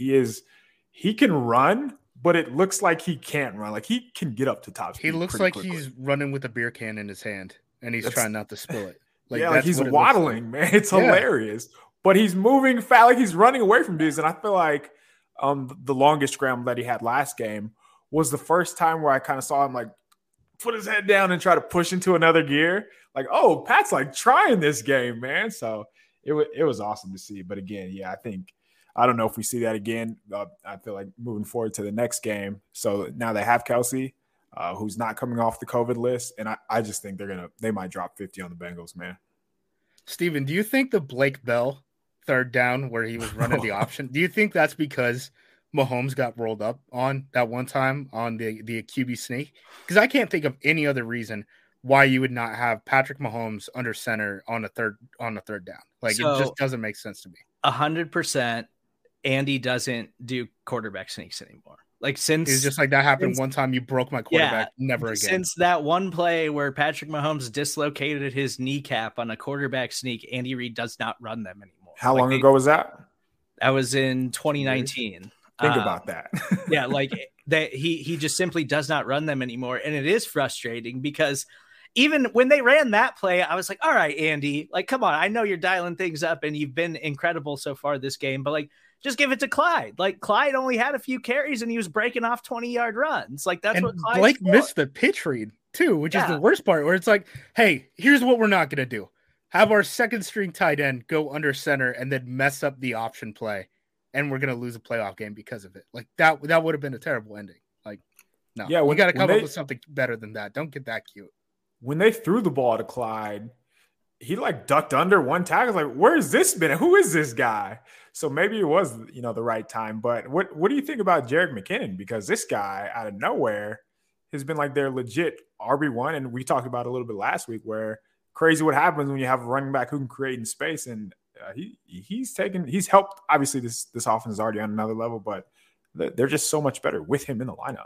He can run, but it looks like he can't run. Like he can get up to top speed. He looks like quickly. He's running with a beer can in his hand, and he's trying not to spill it. Like he's waddling, man. It's hilarious. But he's moving fast, like he's running away from dudes. And I feel like the longest scramble that he had last game was the first time where I kind of saw him like put his head down and try to push into another gear. Like, oh, Pat's like trying this game, man. So it was awesome to see. But again, yeah, I don't know if we see that again. I feel like moving forward to the next game. So now they have Kelsey, who's not coming off the COVID list. And I just think they might drop 50 on the Bengals, man. Steven, do you think the Blake Bell third down where he was running the option, do you think that's because Mahomes got rolled up on that one time on the QB sneak? Because I can't think of any other reason why you would not have Patrick Mahomes under center on a third down. Like, it just doesn't make sense to me. 100%. Andy doesn't do quarterback sneaks anymore. Like it's just like that happened one time. You broke my quarterback. Never again. Since that one play where Patrick Mahomes dislocated his kneecap on a quarterback sneak, Andy Reid does not run them anymore. How long ago was that? That was in 2019. Think about that. Yeah, like he just simply does not run them anymore, and it is frustrating because even when they ran that play, I was like, all right, Andy, like, come on. I know you're dialing things up and you've been incredible so far this game, but like, just give it to Clyde. Like, Clyde only had a few carries and he was breaking off 20-yard runs. Like, that's what Clyde Blake missed the pitch read too, which is the worst part, where it's like, hey, here's what we're not going to do. Have our second string tight end go under center and then mess up the option play. And we're going to lose a playoff game because of it. Like, that would have been a terrible ending. Like, no, we got to come up with something better than that. Don't get that cute. When they threw the ball to Clyde, he like ducked under one tackle. Like, where's this been? Who is this guy? So maybe it was, the right time. But what do you think about Jerick McKinnon? Because this guy out of nowhere has been like their legit RB1. And we talked about it a little bit last week where crazy what happens when you have a running back who can create in space. And he's helped. Obviously, this offense is already on another level, but they're just so much better with him in the lineup.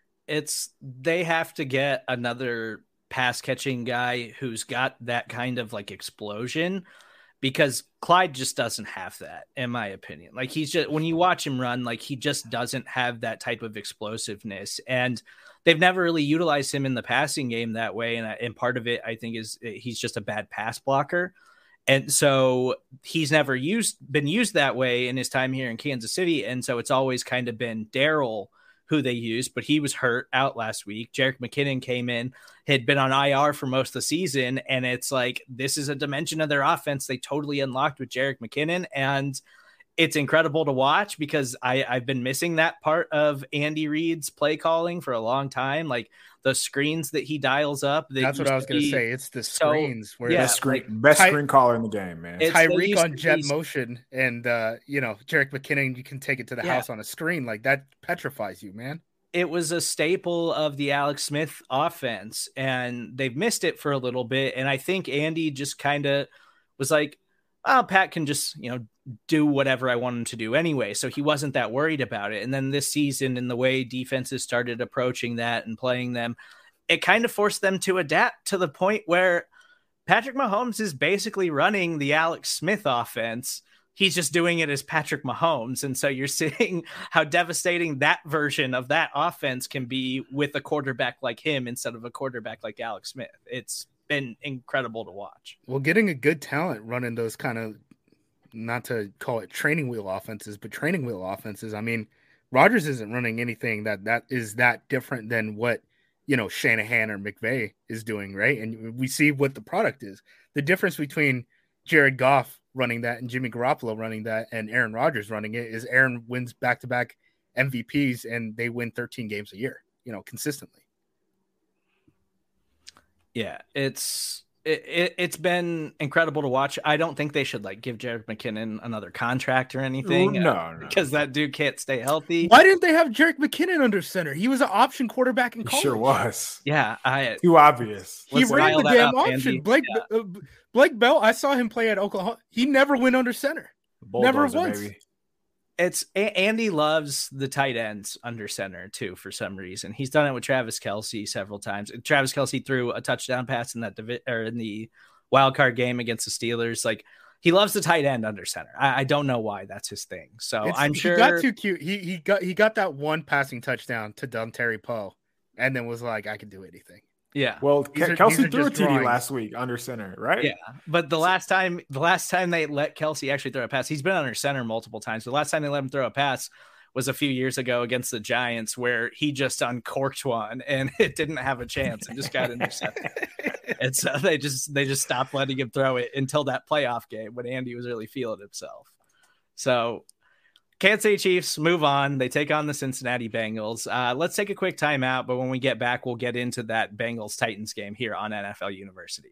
They have to get another pass catching guy who's got that kind of like explosion, because Clyde just doesn't have that, in my opinion. Like, he's just, when you watch him run, like, he just doesn't have that type of explosiveness, and they've never really utilized him in the passing game that way. And part of it, I think, is he's just a bad pass blocker. And so he's never been used that way in his time here in Kansas City. And so it's always kind of been Darrell who they used, but he was hurt out last week. Jerick McKinnon came in, had been on IR for most of the season. And it's like, this is a dimension of their offense they totally unlocked with Jerick McKinnon. And it's incredible to watch because I've been missing that part of Andy Reid's play calling for a long time. Like, the screens that he dials up. That's what I was going to say. It's the screens. Best screen caller in the game, man. Tyreek on jet motion, and Jerick McKinnon, you can take it to the house on a screen. Like, that petrifies you, man. It was a staple of the Alex Smith offense, and they've missed it for a little bit. And I think Andy just kind of was like, oh, Pat can just, do whatever I want him to do anyway. So he wasn't that worried about it. And then this season, and the way defenses started approaching that and playing them, it kind of forced them to adapt to the point where Patrick Mahomes is basically running the Alex Smith offense. He's just doing it as Patrick Mahomes. And so you're seeing how devastating that version of that offense can be with a quarterback like him instead of a quarterback like Alex Smith. It's been incredible to watch. Well, getting a good talent running those kind of, not to call it training wheel offenses, but training wheel offenses. I mean, Rodgers isn't running anything that is that different than what, Shanahan or McVay is doing, right? And we see what the product is. The difference between Jared Goff running that and Jimmy Garoppolo running that and Aaron Rodgers running it is Aaron wins back-to-back MVPs and they win 13 games a year, consistently. Yeah, it's been incredible to watch. I don't think they should give Jerick McKinnon another contract or anything. No. Because that dude can't stay healthy. Why didn't they have Jerick McKinnon under center? He was an option quarterback in college. He sure was. Yeah, too obvious. He ran the damn option. Blake Bell, I saw him play at Oklahoma. He never went under center. Never once. Baby. Andy loves the tight ends under center too for some reason. He's done it with Travis Kelce several times. Travis Kelce threw a touchdown pass in in the wild card game against the Steelers. Like, he loves the tight end under center. I don't know why that's his thing. So I'm sure he got too cute. He got that one passing touchdown to Dontari Poe, and then was like, I can do anything. Yeah. Well, Kelce threw a TD last week under center, right? Yeah. But the last time they let Kelce actually throw a pass, he's been under center multiple times. The last time they let him throw a pass was a few years ago against the Giants, where he just uncorked one and it didn't have a chance and just got intercepted. And so they just stopped letting him throw it until that playoff game when Andy was really feeling himself. So Kansas City Chiefs move on. They take on the Cincinnati Bengals. Let's take a quick timeout, but when we get back, we'll get into that Bengals-Titans game here on NFL University.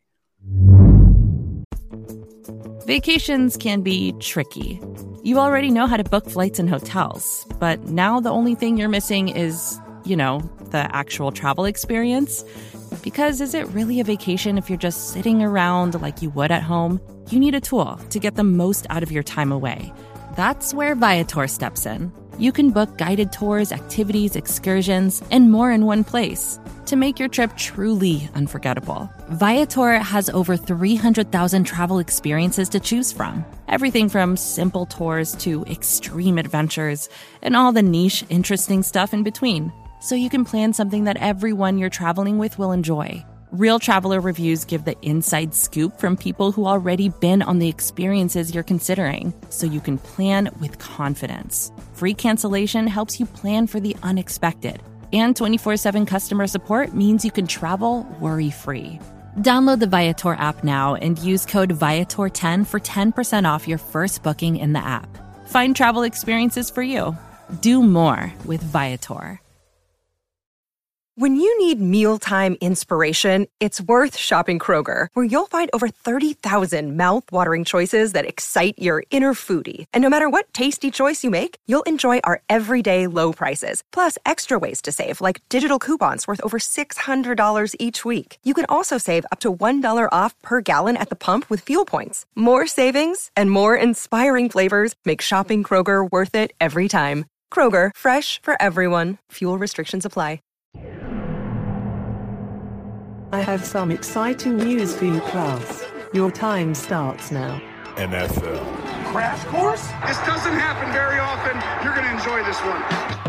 Vacations can be tricky. You already know how to book flights and hotels, but now the only thing you're missing is, the actual travel experience. Because is it really a vacation if you're just sitting around like you would at home? You need a tool to get the most out of your time away. That's where Viator steps in. You can book guided tours, activities, excursions, and more in one place to make your trip truly unforgettable. Viator has over 300,000 travel experiences to choose from. Everything from simple tours to extreme adventures and all the niche, interesting stuff in between. So you can plan something that everyone you're traveling with will enjoy. Real traveler reviews give the inside scoop from people who already been on the experiences you're considering, so you can plan with confidence. Free cancellation helps you plan for the unexpected. And 24/7 customer support means you can travel worry-free. Download the Viator app now and use code Viator10 for 10% off your first booking in the app. Find travel experiences for you. Do more with Viator. When you need mealtime inspiration, it's worth shopping Kroger, where you'll find over 30,000 mouth-watering choices that excite your inner foodie. And no matter what tasty choice you make, you'll enjoy our everyday low prices, plus extra ways to save, like digital coupons worth over $600 each week. You can also save up to $1 off per gallon at the pump with fuel points. More savings and more inspiring flavors make shopping Kroger worth it every time. Kroger, fresh for everyone. Fuel restrictions apply. I have some exciting news for you, class. Your time starts now. NFL. Crash course? This doesn't happen very often. You're going to enjoy this one.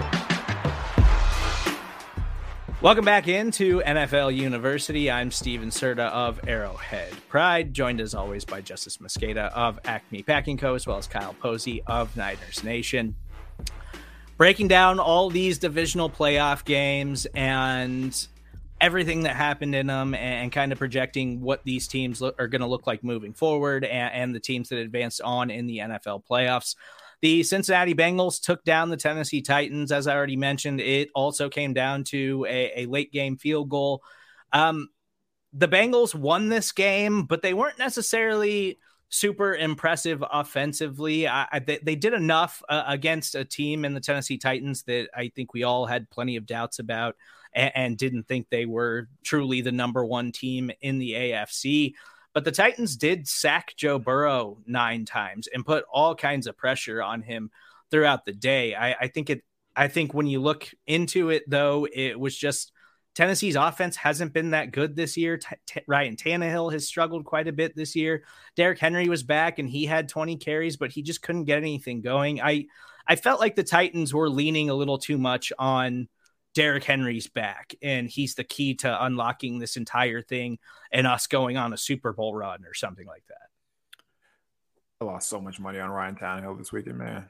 Welcome back into NFL University. I'm Steven Serta of Arrowhead Pride, joined as always by Justice Mosqueda of Acme Packing Co., as well as Kyle Posey of Niners Nation. Breaking down all these divisional playoff games and everything that happened in them, and kind of projecting what these teams are going to look like moving forward, and the teams that advanced on in the NFL playoffs. The Cincinnati Bengals took down the Tennessee Titans. As I already mentioned, it also came down to a late game field goal. The Bengals won this game, but they weren't necessarily super impressive offensively. They did enough against a team in the Tennessee Titans that I think we all had plenty of doubts about, and didn't think they were truly the number one team in the AFC. But the Titans did sack Joe Burrow 9 times and put all kinds of pressure on him throughout the day. I think when you look into it, though, it was just Tennessee's offense hasn't been that good this year. Ryan Tannehill has struggled quite a bit this year. Derrick Henry was back and he had 20 carries, but he just couldn't get anything going. I felt like the Titans were leaning a little too much on Derrick Henry's back, and he's the key to unlocking this entire thing and us going on a Super Bowl run or something like that. I lost so much money on Ryan Tannehill this weekend, man.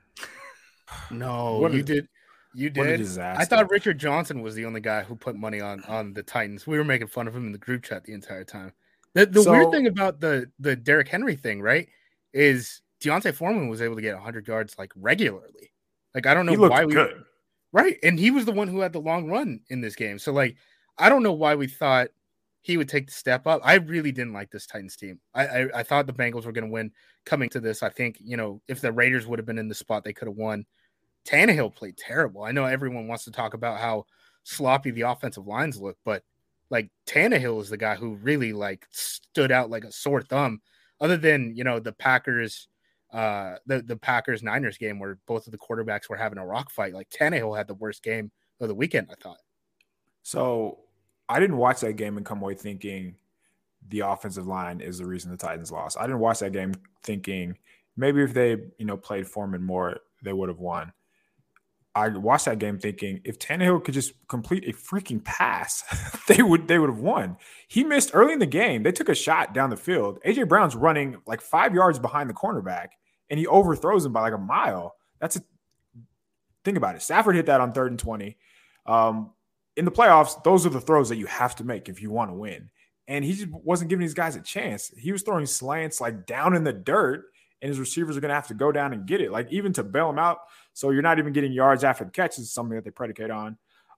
No, you did. You did. What a disaster. I thought Richard Johnson was the only guy who put money on the Titans. We were making fun of him in the group chat the entire time. The weird thing about the Derrick Henry thing, right, is Deontay Foreman was able to get 100 yards like regularly. Like, I don't know why we good. Right. And he was the one who had the long run in this game. So, like, I don't know why we thought he would take the step up. I really didn't like this Titans team. I thought the Bengals were going to win coming to this. I think, if the Raiders would have been in the spot, they could have won. Tannehill played terrible. I know everyone wants to talk about how sloppy the offensive lines look, but, like, Tannehill is the guy who really, like, stood out like a sore thumb. Other than, the Packers the Packers-Niners game where both of the quarterbacks were having a rock fight. Like Tannehill had the worst game of the weekend, I thought. So I didn't watch that game and come away thinking the offensive line is the reason the Titans lost. I didn't watch that game thinking maybe if they, played Foreman more, they would have won. I watched that game thinking if Tannehill could just complete a freaking pass, they would have won. He missed early in the game. They took a shot down the field. A.J. Brown's running like 5 yards behind the cornerback, and he overthrows him by like a mile. Think about it. Stafford hit that on 3rd and 20. In the playoffs, those are the throws that you have to make if you want to win. And he just wasn't giving these guys a chance. He was throwing slants like down in the dirt, and his receivers are going to have to go down and get it, like even to bail him out. So you're not even getting yards after the catch is something that they predicate on.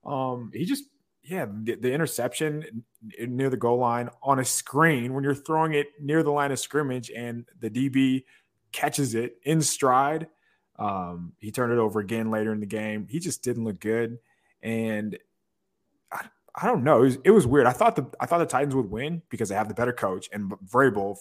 The interception near the goal line on a screen when you're throwing it near the line of scrimmage and the DB catches it in stride. He turned it over again later in the game. He just didn't look good. And I don't know. It was weird. I thought the Titans would win because they have the better coach and Vrabel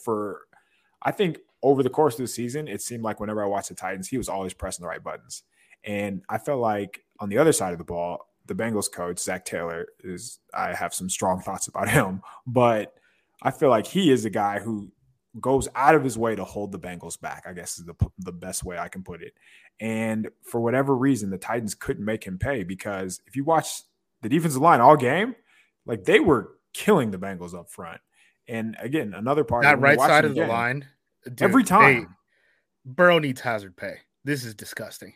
I think over the course of the season, it seemed like whenever I watched the Titans, he was always pressing the right buttons. And I felt like on the other side of the ball, the Bengals coach, Zach Taylor, I have some strong thoughts about him, but I feel like he is the guy who goes out of his way to hold the Bengals back, I guess is the best way I can put it. And for whatever reason, the Titans couldn't make him pay because if you watch the defensive line all game, like they were killing the Bengals up front. And again, another part that right side of the line, dude, every time Burrow needs hazard pay. This is disgusting.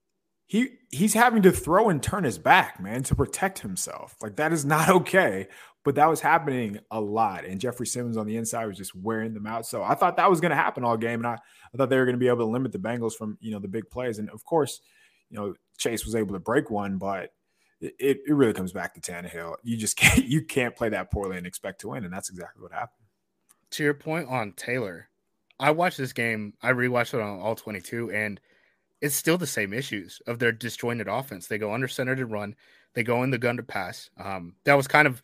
He's having to throw and turn his back, man, to protect himself. Like that is not okay. But that was happening a lot. And Jeffrey Simmons on the inside was just wearing them out. So I thought that was going to happen all game. And I thought they were going to be able to limit the Bengals from, the big plays. And of course, Chase was able to break one, but it really comes back to Tannehill. You can't play that poorly and expect to win. And that's exactly what happened. To your point on Taylor, I watched this game. I rewatched it on all 22 and it's still the same issues of their disjointed offense. They go under center to run. They go in the gun to pass. That was kind of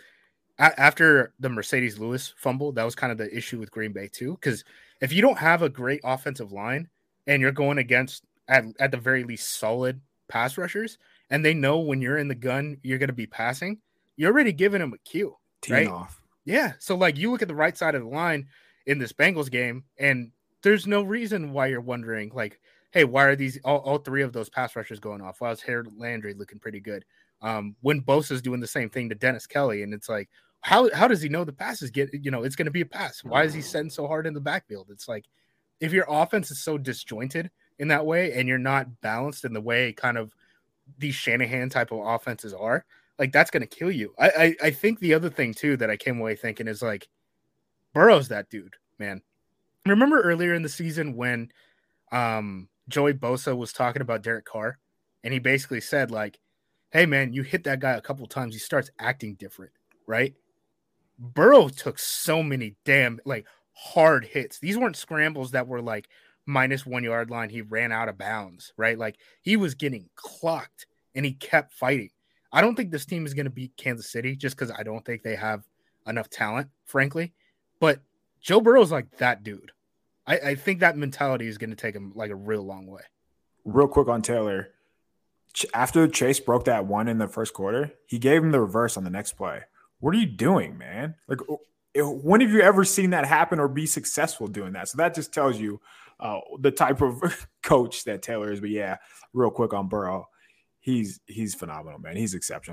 after the Mercedes Lewis fumble. That was kind of the issue with Green Bay too. Because if you don't have a great offensive line and you're going against at the very least solid pass rushers, and they know when you're in the gun you're going to be passing, you're already giving them a cue. Right? Off. Yeah. So like you look at the right side of the line in this Bengals game, and there's no reason why you're wondering like, hey, why are these all three of those pass rushers going off? Why is Harold Landry looking pretty good? When Bosa's doing the same thing to Dennis Kelly, and it's like, how does he know the passes it's going to be a pass? Why is he setting so hard in the backfield? It's like, if your offense is so disjointed in that way, and you're not balanced in the way kind of these Shanahan type of offenses are, like that's going to kill you. I think the other thing too that I came away thinking is like, Burrow's that dude, man. Remember earlier in the season when Joey Bosa was talking about Derek Carr, and he basically said like, hey man, you hit that guy a couple of times, he starts acting different, right? Burrow took so many damn like hard hits. These weren't scrambles that were like -1 yard line. He ran out of bounds, right? Like he was getting clocked and he kept fighting. I don't think this team is going to beat Kansas City just because I don't think they have enough talent, frankly. But Joe Burrow's like that dude. I think that mentality is going to take him like a real long way. Real quick on Taylor. After Chase broke that one in the first quarter, he gave him the reverse on the next play. What are you doing, man? Like, when have you ever seen that happen or be successful doing that? So that just tells you the type of coach that Taylor is. But yeah, real quick on Burrow, he's phenomenal, man. He's exceptional.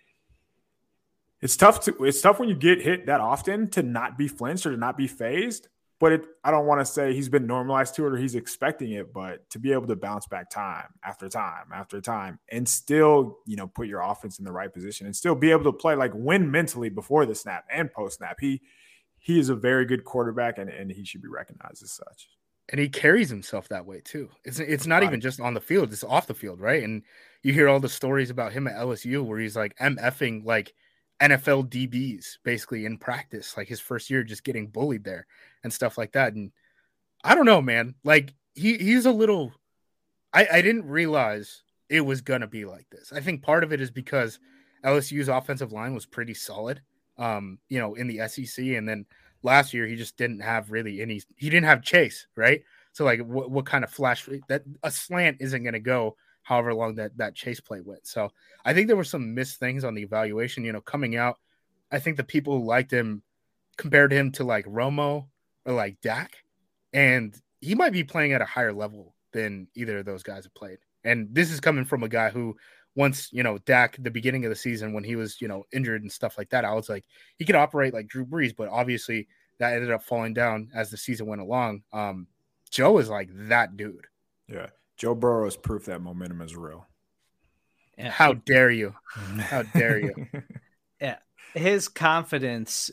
It's tough when you get hit that often to not be flinched or to not be phased. But I don't want to say he's been normalized to it or he's expecting it, but to be able to bounce back time after time after time and still, put your offense in the right position and still be able to play, like win mentally before the snap and post snap. He is a very good quarterback and he should be recognized as such. And he carries himself that way too. It's not even just on the field, it's off the field, right? And you hear all the stories about him at LSU where he's like MFing like NFL DBs basically in practice, like his first year just getting bullied there and stuff like that. And I don't know, man, like he's a little, I didn't realize it was going to be like this. I think part of it is because LSU's offensive line was pretty solid, in the SEC. And then last year he just didn't have really he didn't have Chase, right? So like what kind of flash that a slant isn't going to go however long that chase play went. So I think there were some missed things on the evaluation, coming out. I think the people who liked him compared him to like Romo or like Dak, and he might be playing at a higher level than either of those guys have played. And this is coming from a guy who once, Dak, the beginning of the season when he was, injured and stuff like that, I was like, he could operate like Drew Brees, but obviously that ended up falling down as the season went along. Joe is like that dude. Yeah. Joe Burrow is proof that momentum is real. Yeah. How dare you? How dare you? Yeah. His confidence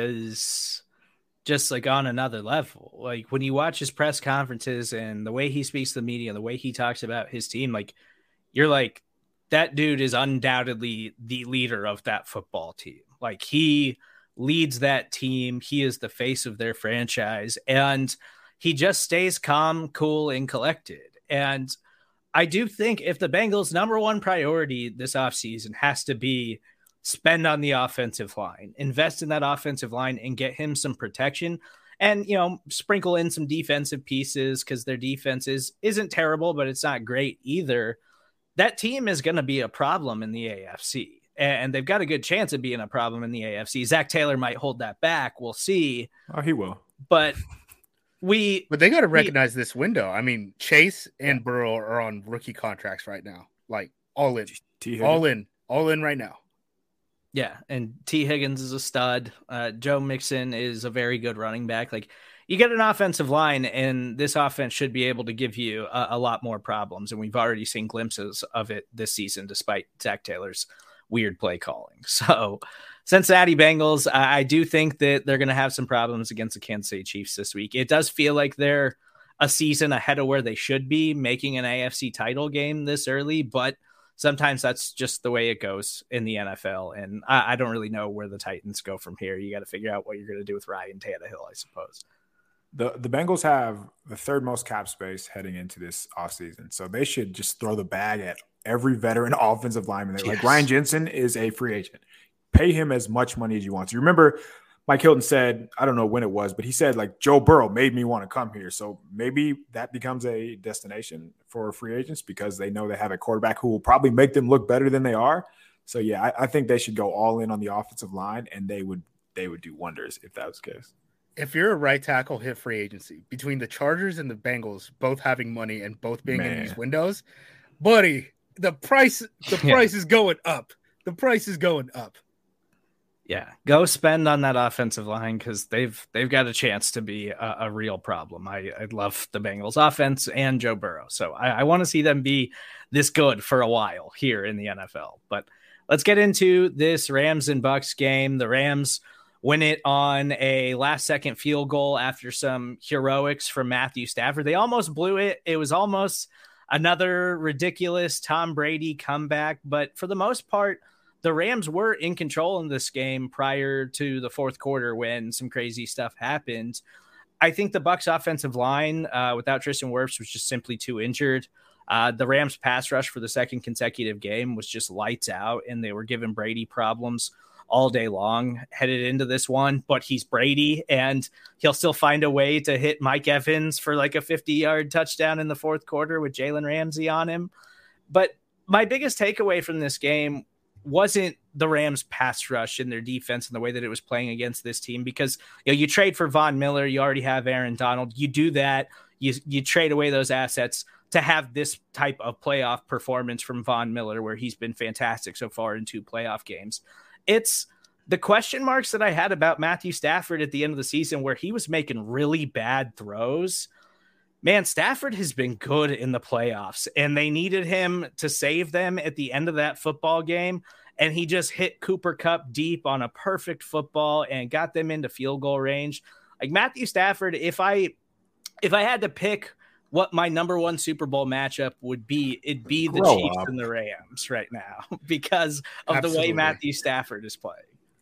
is just like on another level. Like when you watch his press conferences and the way he speaks to the media, the way he talks about his team, like you're like, that dude is undoubtedly the leader of that football team. Like he leads that team. He is the face of their franchise, and he just stays calm, cool, and collected. And I do think if the Bengals' number one priority this offseason has to be spend on the offensive line, invest in that offensive line and get him some protection and, sprinkle in some defensive pieces because their defense isn't terrible, but it's not great either. That team is going to be a problem in the AFC, and they've got a good chance of being a problem in the AFC. Zach Taylor might hold that back. We'll see. Oh, he will. But they got to recognize this window. I mean, Chase and Burrow are on rookie contracts right now, like all in right now. Yeah, and T. Higgins is a stud. Joe Mixon is a very good running back. Like, you get an offensive line, and this offense should be able to give you a lot more problems. And we've already seen glimpses of it this season, despite Zach Taylor's weird play calling. So, Cincinnati Bengals, I do think that they're going to have some problems against the Kansas City Chiefs this week. It does feel like they're a season ahead of where they should be, making an AFC title game this early, but sometimes that's just the way it goes in the NFL. And I don't really know where the Titans go from here. You got to figure out what you're going to do with Ryan Tannehill, I suppose. The Bengals have the third most cap space heading into this offseason. So they should just throw the bag at every veteran offensive lineman. Yes. Like Ryan Jensen is a free agent. Pay him as much money as you want. You remember Mike Hilton said, I don't know when it was, but he said like Joe Burrow made me want to come here. So maybe that becomes a destination for free agents because they know they have a quarterback who will probably make them look better than they are. So yeah, I think they should go all in on the offensive line, and they would do wonders if that was the case. If you're a right tackle hit free agency between the Chargers and the Bengals, both having money and both being in these windows, buddy, the price is going up. The price is going up. Yeah, go spend on that offensive line because they've got a chance to be a real problem. I love the Bengals offense and Joe Burrow, so I want to see them be this good for a while here in the NFL. But let's get into this Rams and Bucks game. The Rams win it on a last-second field goal after some heroics from Matthew Stafford. They almost blew it. It was almost another ridiculous Tom Brady comeback, but for the most part, the Rams were in control in this game prior to the fourth quarter when some crazy stuff happened. I think the Bucs offensive line without Tristan Wirfs was just simply too injured. The Rams pass rush for the second consecutive game was just lights out, and they were giving Brady problems all day long headed into this one, but he's Brady and he'll still find a way to hit Mike Evans for like a 50-yard touchdown in the fourth quarter with Jalen Ramsey on him. But my biggest takeaway from this game wasn't the Rams pass rush and their defense and the way that it was playing against this team, because you trade for Von Miller, you already have Aaron Donald, you do that, you trade away those assets to have this type of playoff performance from Von Miller, where he's been fantastic so far in 2 playoff games. It's the question marks that I had about Matthew Stafford at the end of the season, where he was making really bad throws. Man, Stafford has been good in the playoffs, and they needed him to save them at the end of that football game. And he just hit Cooper Kupp deep on a perfect football and got them into field goal range. Like Matthew Stafford, if I had to pick what my number one Super Bowl matchup would be, it'd be the Chiefs and the Rams right now because of the way Matthew Stafford is playing.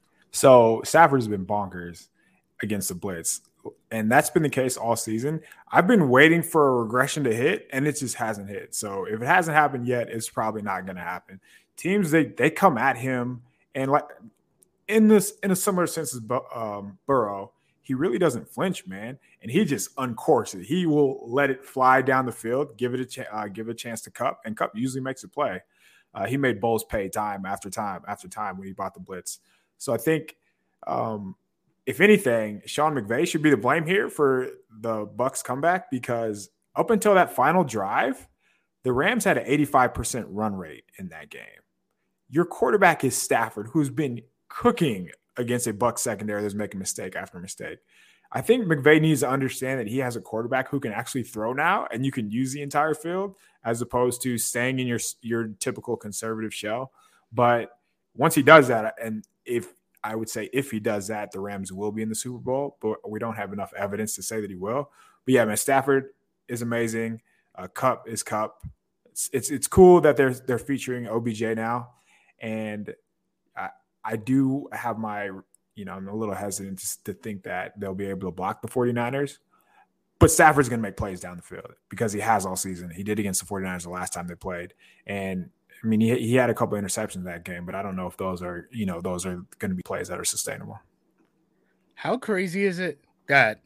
So Stafford has been bonkers against the blitz, and that's been the case all season. I've been waiting for a regression to hit, and it just hasn't hit. So if it hasn't happened yet, it's probably not going to happen. Teams, they come at him, and like in a similar sense as Burrow, he really doesn't flinch, man. And he just uncorks it. He will let it fly down the field, give it a chance to Kupp, and Kupp usually makes a play. He made Bowles pay time after time after time when he bought the blitz. So I think, if anything, Sean McVay should be the blame here for the Bucs comeback, because up until that final drive, the Rams had an 85% run rate in that game. Your quarterback is Stafford, who's been cooking against a Bucs secondary that's making mistake after mistake. I think McVay needs to understand that he has a quarterback who can actually throw now, and you can use the entire field as opposed to staying in your typical conservative shell. But once he does that, and if he does that, the Rams will be in the Super Bowl, but we don't have enough evidence to say that he will. But yeah, man, Stafford is amazing. Kupp is Kupp. It's cool that they're featuring OBJ now, and I do have my, I'm a little hesitant to think that they'll be able to block the 49ers, but Stafford's going to make plays down the field because he has all season. He did against the 49ers the last time they played, and I mean, he had a couple of interceptions in that game, but I don't know if those are going to be plays that are sustainable. How crazy is it that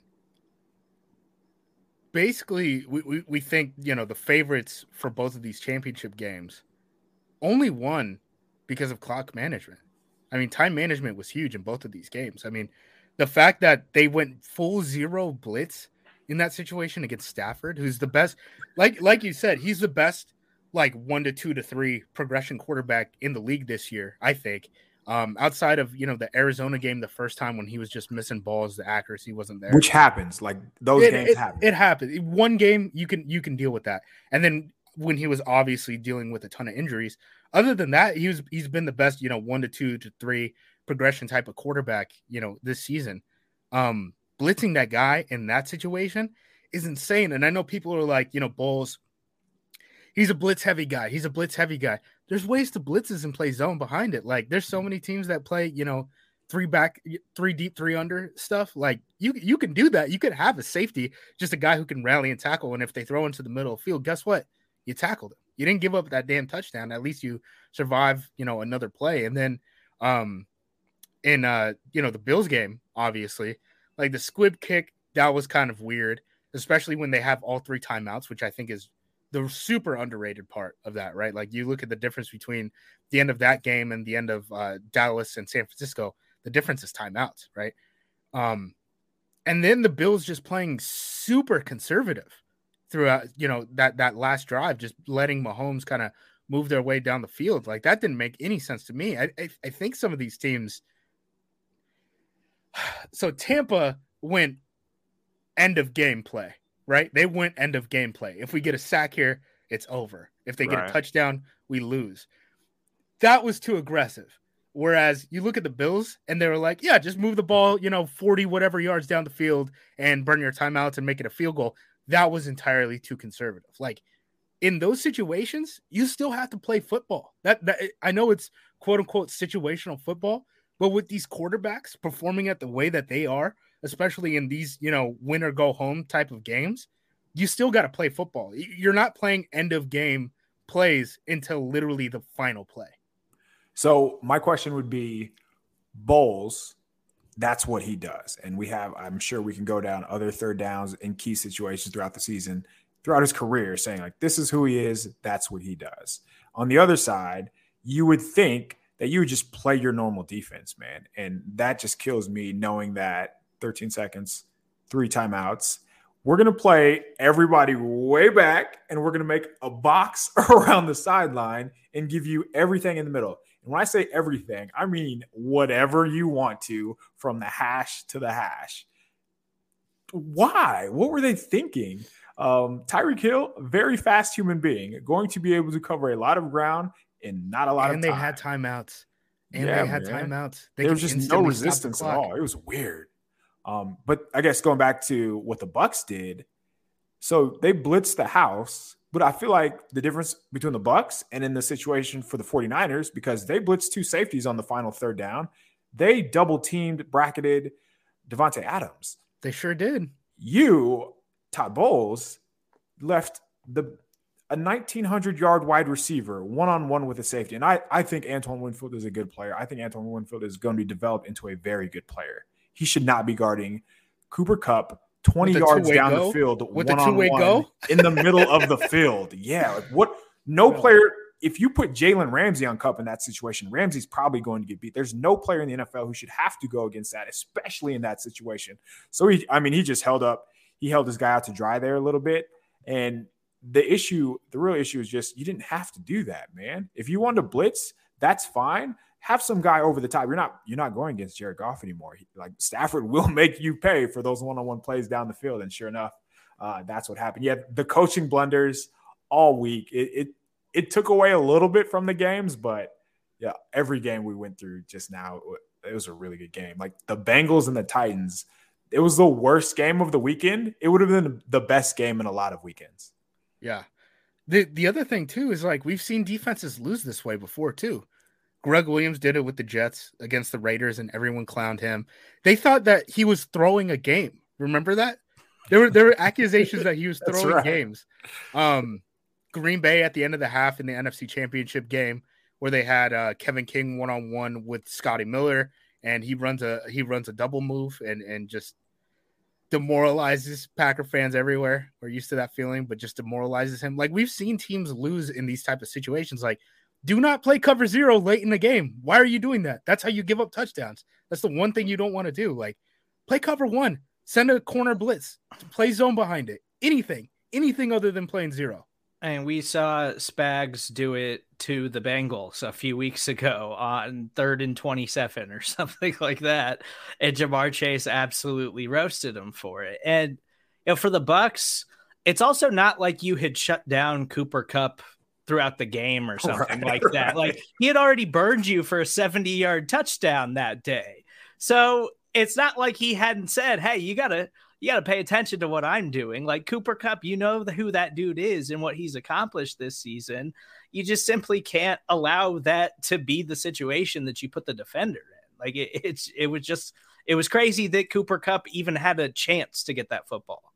basically we think, the favorites for both of these championship games only won because of clock management? I mean, time management was huge in both of these games. I mean, the fact that they went full zero blitz in that situation against Stafford, who's the best, like you said, he's the best, like 1 to 2 to 3 progression quarterback in the league this year, I think. Outside of, the Arizona game, the first time when he was just missing balls, the accuracy wasn't there. Which happens. Like those games happen. It happens. One game, you can deal with that. And then when he was obviously dealing with a ton of injuries, other than that, he's been the best, 1 to 2 to 3 progression type of quarterback, this season. Blitzing that guy in that situation is insane. And I know people are like, Bowles, he's a blitz heavy guy. There's ways to blitzes and play zone behind it. Like there's so many teams that play, 3 back, 3 deep, 3 under stuff. Like you can do that. You could have a safety, just a guy who can rally and tackle. And if they throw into the middle of the field, guess what? You tackled him. You didn't give up that damn touchdown. At least you survive, another play. And then in the Bills game, obviously, like the squib kick, that was kind of weird, especially when they have all 3 timeouts, which I think is the super underrated part of that, right? Like you look at the difference between the end of that game and the end of Dallas and San Francisco, the difference is timeouts, right? And then the Bills just playing super conservative throughout, that last drive, just letting Mahomes kind of move their way down the field. Like that didn't make any sense to me. I think some of these teams, so Tampa went end of game play, right? They went end of game play. If we get a sack here, it's over. If they get a touchdown, we lose. That was too aggressive. Whereas you look at the Bills and they were like, yeah, just move the ball, 40 whatever yards down the field and burn your timeouts and make it a field goal. That was entirely too conservative. Like in those situations, you still have to play football. That I know it's quote unquote situational football, but with these quarterbacks performing at the way that they are, especially in these, win or go home type of games, you still got to play football. You're not playing end of game plays until literally the final play. So my question would be, Bowles, that's what he does. And I'm sure we can go down other third downs in key situations throughout the season, throughout his career, saying like, this is who he is. That's what he does. On the other side, you would think that you would just play your normal defense, man. And that just kills me knowing that 13 seconds, 3 timeouts. We're going to play everybody way back, and we're going to make a box around the sideline and give you everything in the middle. And when I say everything, I mean whatever you want to, from the hash to the hash. Why? What were they thinking? Tyreek Hill, very fast human being, going to be able to cover a lot of ground in not a lot of time. And they had timeouts. There was just no resistance at all. It was weird. But I guess going back to what the Bucs did, so they blitzed the house, but I feel like the difference between the Bucs and in the situation for the 49ers, because they blitzed 2 safeties on the final third down, they double teamed, bracketed Devontae Adams. They sure did. You, Todd Bowles, left a 1,900-yard wide receiver one-on-one with a safety. And I think Antoine Winfield is a good player. I think Antoine Winfield is going to be developed into a very good player. He should not be guarding Cooper Kupp 20 yards down the field with the two-way go in the middle of the field. Yeah, like what? No player. If you put Jalen Ramsey on Kupp in that situation, Ramsey's probably going to get beat. There's no player in the NFL who should have to go against that, especially in that situation. So he just held up. He held his guy out to dry there a little bit. And the real issue is just you didn't have to do that, man. If you wanted to blitz, that's fine. Have some guy over the top. You're not going against Jared Goff anymore. Like Stafford will make you pay for those one-on-one plays down the field. And sure enough, that's what happened. Yeah, the coaching blunders all week. It took away a little bit from the games, but yeah, every game we went through just now, it was a really good game. Like the Bengals and the Titans, it was the worst game of the weekend. It would have been the best game in a lot of weekends. Yeah. The other thing too is like we've seen defenses lose this way before too. Greg Williams did it with the Jets against the Raiders, and everyone clowned him. They thought that he was throwing a game. Remember that? There were accusations that he was throwing games. Green Bay at the end of the half in the NFC Championship game where they had Kevin King one-on-one with Scotty Miller, and he runs a double move and just demoralizes Packer fans everywhere. We're used to that feeling, but just demoralizes him. Like we've seen teams lose in these type of situations. Like, do not play cover zero late in the game. Why are you doing that? That's how you give up touchdowns. That's the one thing you don't want to do. Like, play cover one, send a corner blitz, play zone behind it. Anything other than playing zero. And we saw Spags do it to the Bengals a few weeks ago on 3rd and 27 or something like that. And Jamar Chase absolutely roasted him for it. And for the Bucs, it's also not like you had shut down Cooper Kupp throughout the game or something like that. Like he had already burned you for a 70-yard touchdown that day. So it's not like he hadn't said, hey, you gotta pay attention to what I'm doing. Like Cooper Kupp, you know who that dude is and what he's accomplished this season. You just simply can't allow that to be the situation that you put the defender in. Like it was crazy that Cooper Kupp even had a chance to get that football.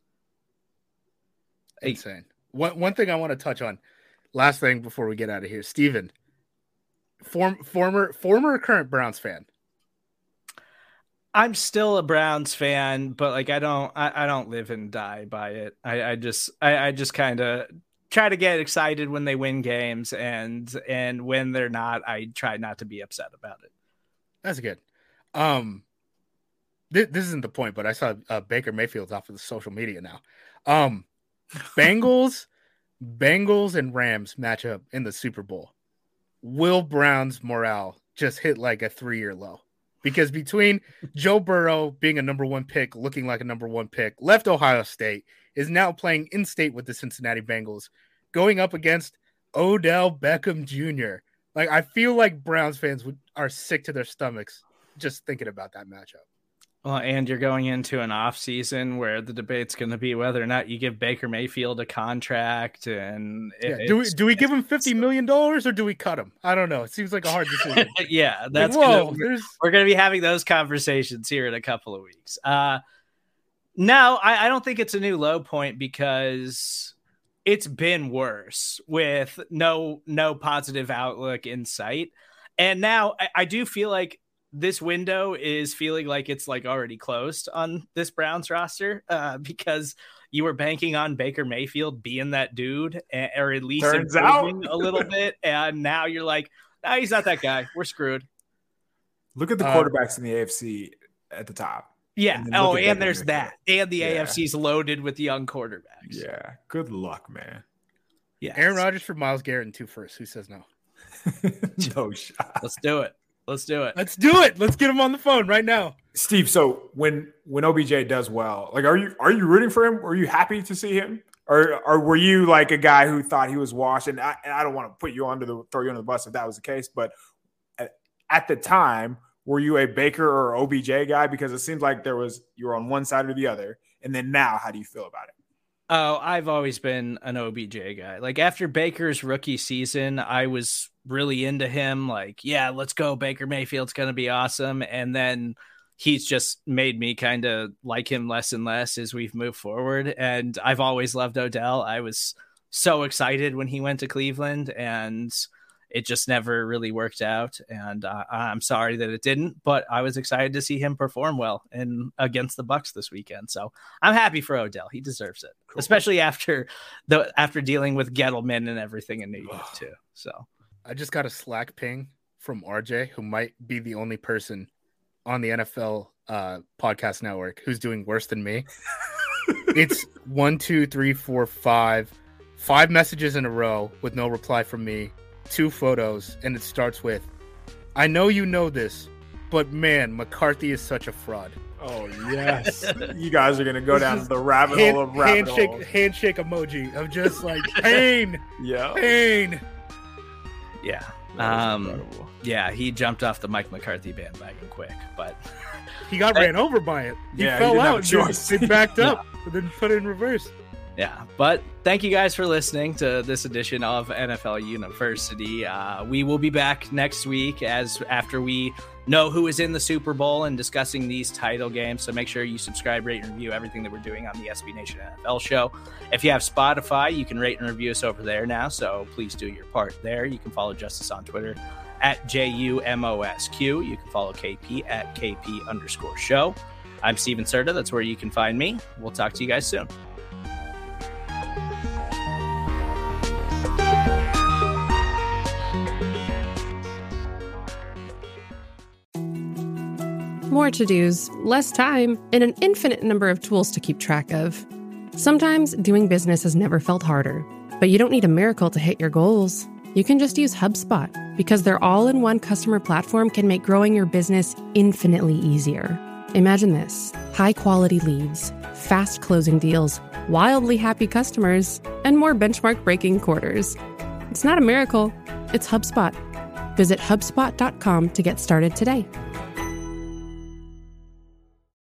Insane. One thing I want to touch on, last thing before we get out of here, Steven, former or current Browns fan? I'm still a Browns fan, but like I don't live and die by it. I just kind of try to get excited when they win games, and when they're not, I try not to be upset about it. That's good. This isn't the point, but I saw Baker Mayfield's off of the social media now. Bengals and Rams match up in the Super Bowl. Will Brown's morale just hit like a 3-year low? Because between Joe Burrow being a number one pick, looking like a number one pick, left Ohio State, is now playing in state with the Cincinnati Bengals, going up against Odell Beckham Jr. Like, I feel like Browns fans are sick to their stomachs just thinking about that matchup. Well, and you're going into an off season where the debate's going to be whether or not you give Baker Mayfield a contract. And do we give him $50 million or do we cut him? I don't know. It seems like a hard decision. Yeah, that's we're going to be having those conversations here in a couple of weeks. No, I don't think it's a new low point because it's been worse with no positive outlook in sight. And now I do feel like this window is feeling like it's like already closed on this Browns roster because you were banking on Baker Mayfield being that dude or at least improving a little bit. And now you're like, no, he's not that guy. We're screwed. Look at the quarterbacks in the AFC at the top. Yeah. And there's that. And the AFC's loaded with young quarterbacks. Yeah. Good luck, man. Yeah. Aaron Rodgers for Myles Garrett in 2 firsts. Who says no? No shot. Let's do it. Let's do it. Let's do it. Let's get him on the phone right now. Steve, so when OBJ does well, like are you rooting for him? Are you happy to see him? Or were you like a guy who thought he was washed? And I don't want to throw you under the bus if that was the case, but at the time, were you a Baker or OBJ guy? Because it seems like you were on one side or the other. And then now, how do you feel about it? Oh, I've always been an OBJ guy. Like after Baker's rookie season, I was really into him. Like, yeah, let's go. Baker Mayfield's going to be awesome. And then he's just made me kind of like him less and less as we've moved forward. And I've always loved Odell. I was so excited when he went to Cleveland, and it just never really worked out. And I'm sorry that it didn't, but I was excited to see him perform well against the Bucs this weekend. So I'm happy for Odell. He deserves it, cool. Especially after dealing with Gettleman and everything in New York too. So I just got a Slack ping from RJ, who might be the only person on the NFL podcast network who's doing worse than me. It's 1, 2, 3, 4, 5 messages in a row with no reply from me, 2 photos, and it starts with, "I know you know this, but man, McCarthy is such a fraud." Oh yes, you guys are gonna go down the rabbit hole of rabbit hole. Handshake emoji of just like pain. Yeah, pain. Yeah. Yeah, he jumped off the Mike McCarthy bandwagon quick, but he got ran over by it. He fell out. It backed up, and then put it in reverse. Yeah, but thank you guys for listening to this edition of NFL University. We will be back next week after we know who is in the Super Bowl and discussing these title games. So make sure you subscribe, rate, and review everything that we're doing on the SB Nation NFL show. If you have Spotify, you can rate and review us over there now. So please do your part there. You can follow Justice on Twitter at JUMOSQ. You can follow KP at KP_show. I'm Steven Serta. That's where you can find me. We'll talk to you guys soon. More to-dos, less time, and an infinite number of tools to keep track of. Sometimes doing business has never felt harder, but you don't need a miracle to hit your goals. You can just use HubSpot, because their all-in-one customer platform can make growing your business infinitely easier. Imagine this: high-quality leads, fast closing deals, wildly happy customers, and more benchmark-breaking quarters. It's not a miracle, it's HubSpot. Visit HubSpot.com to get started today.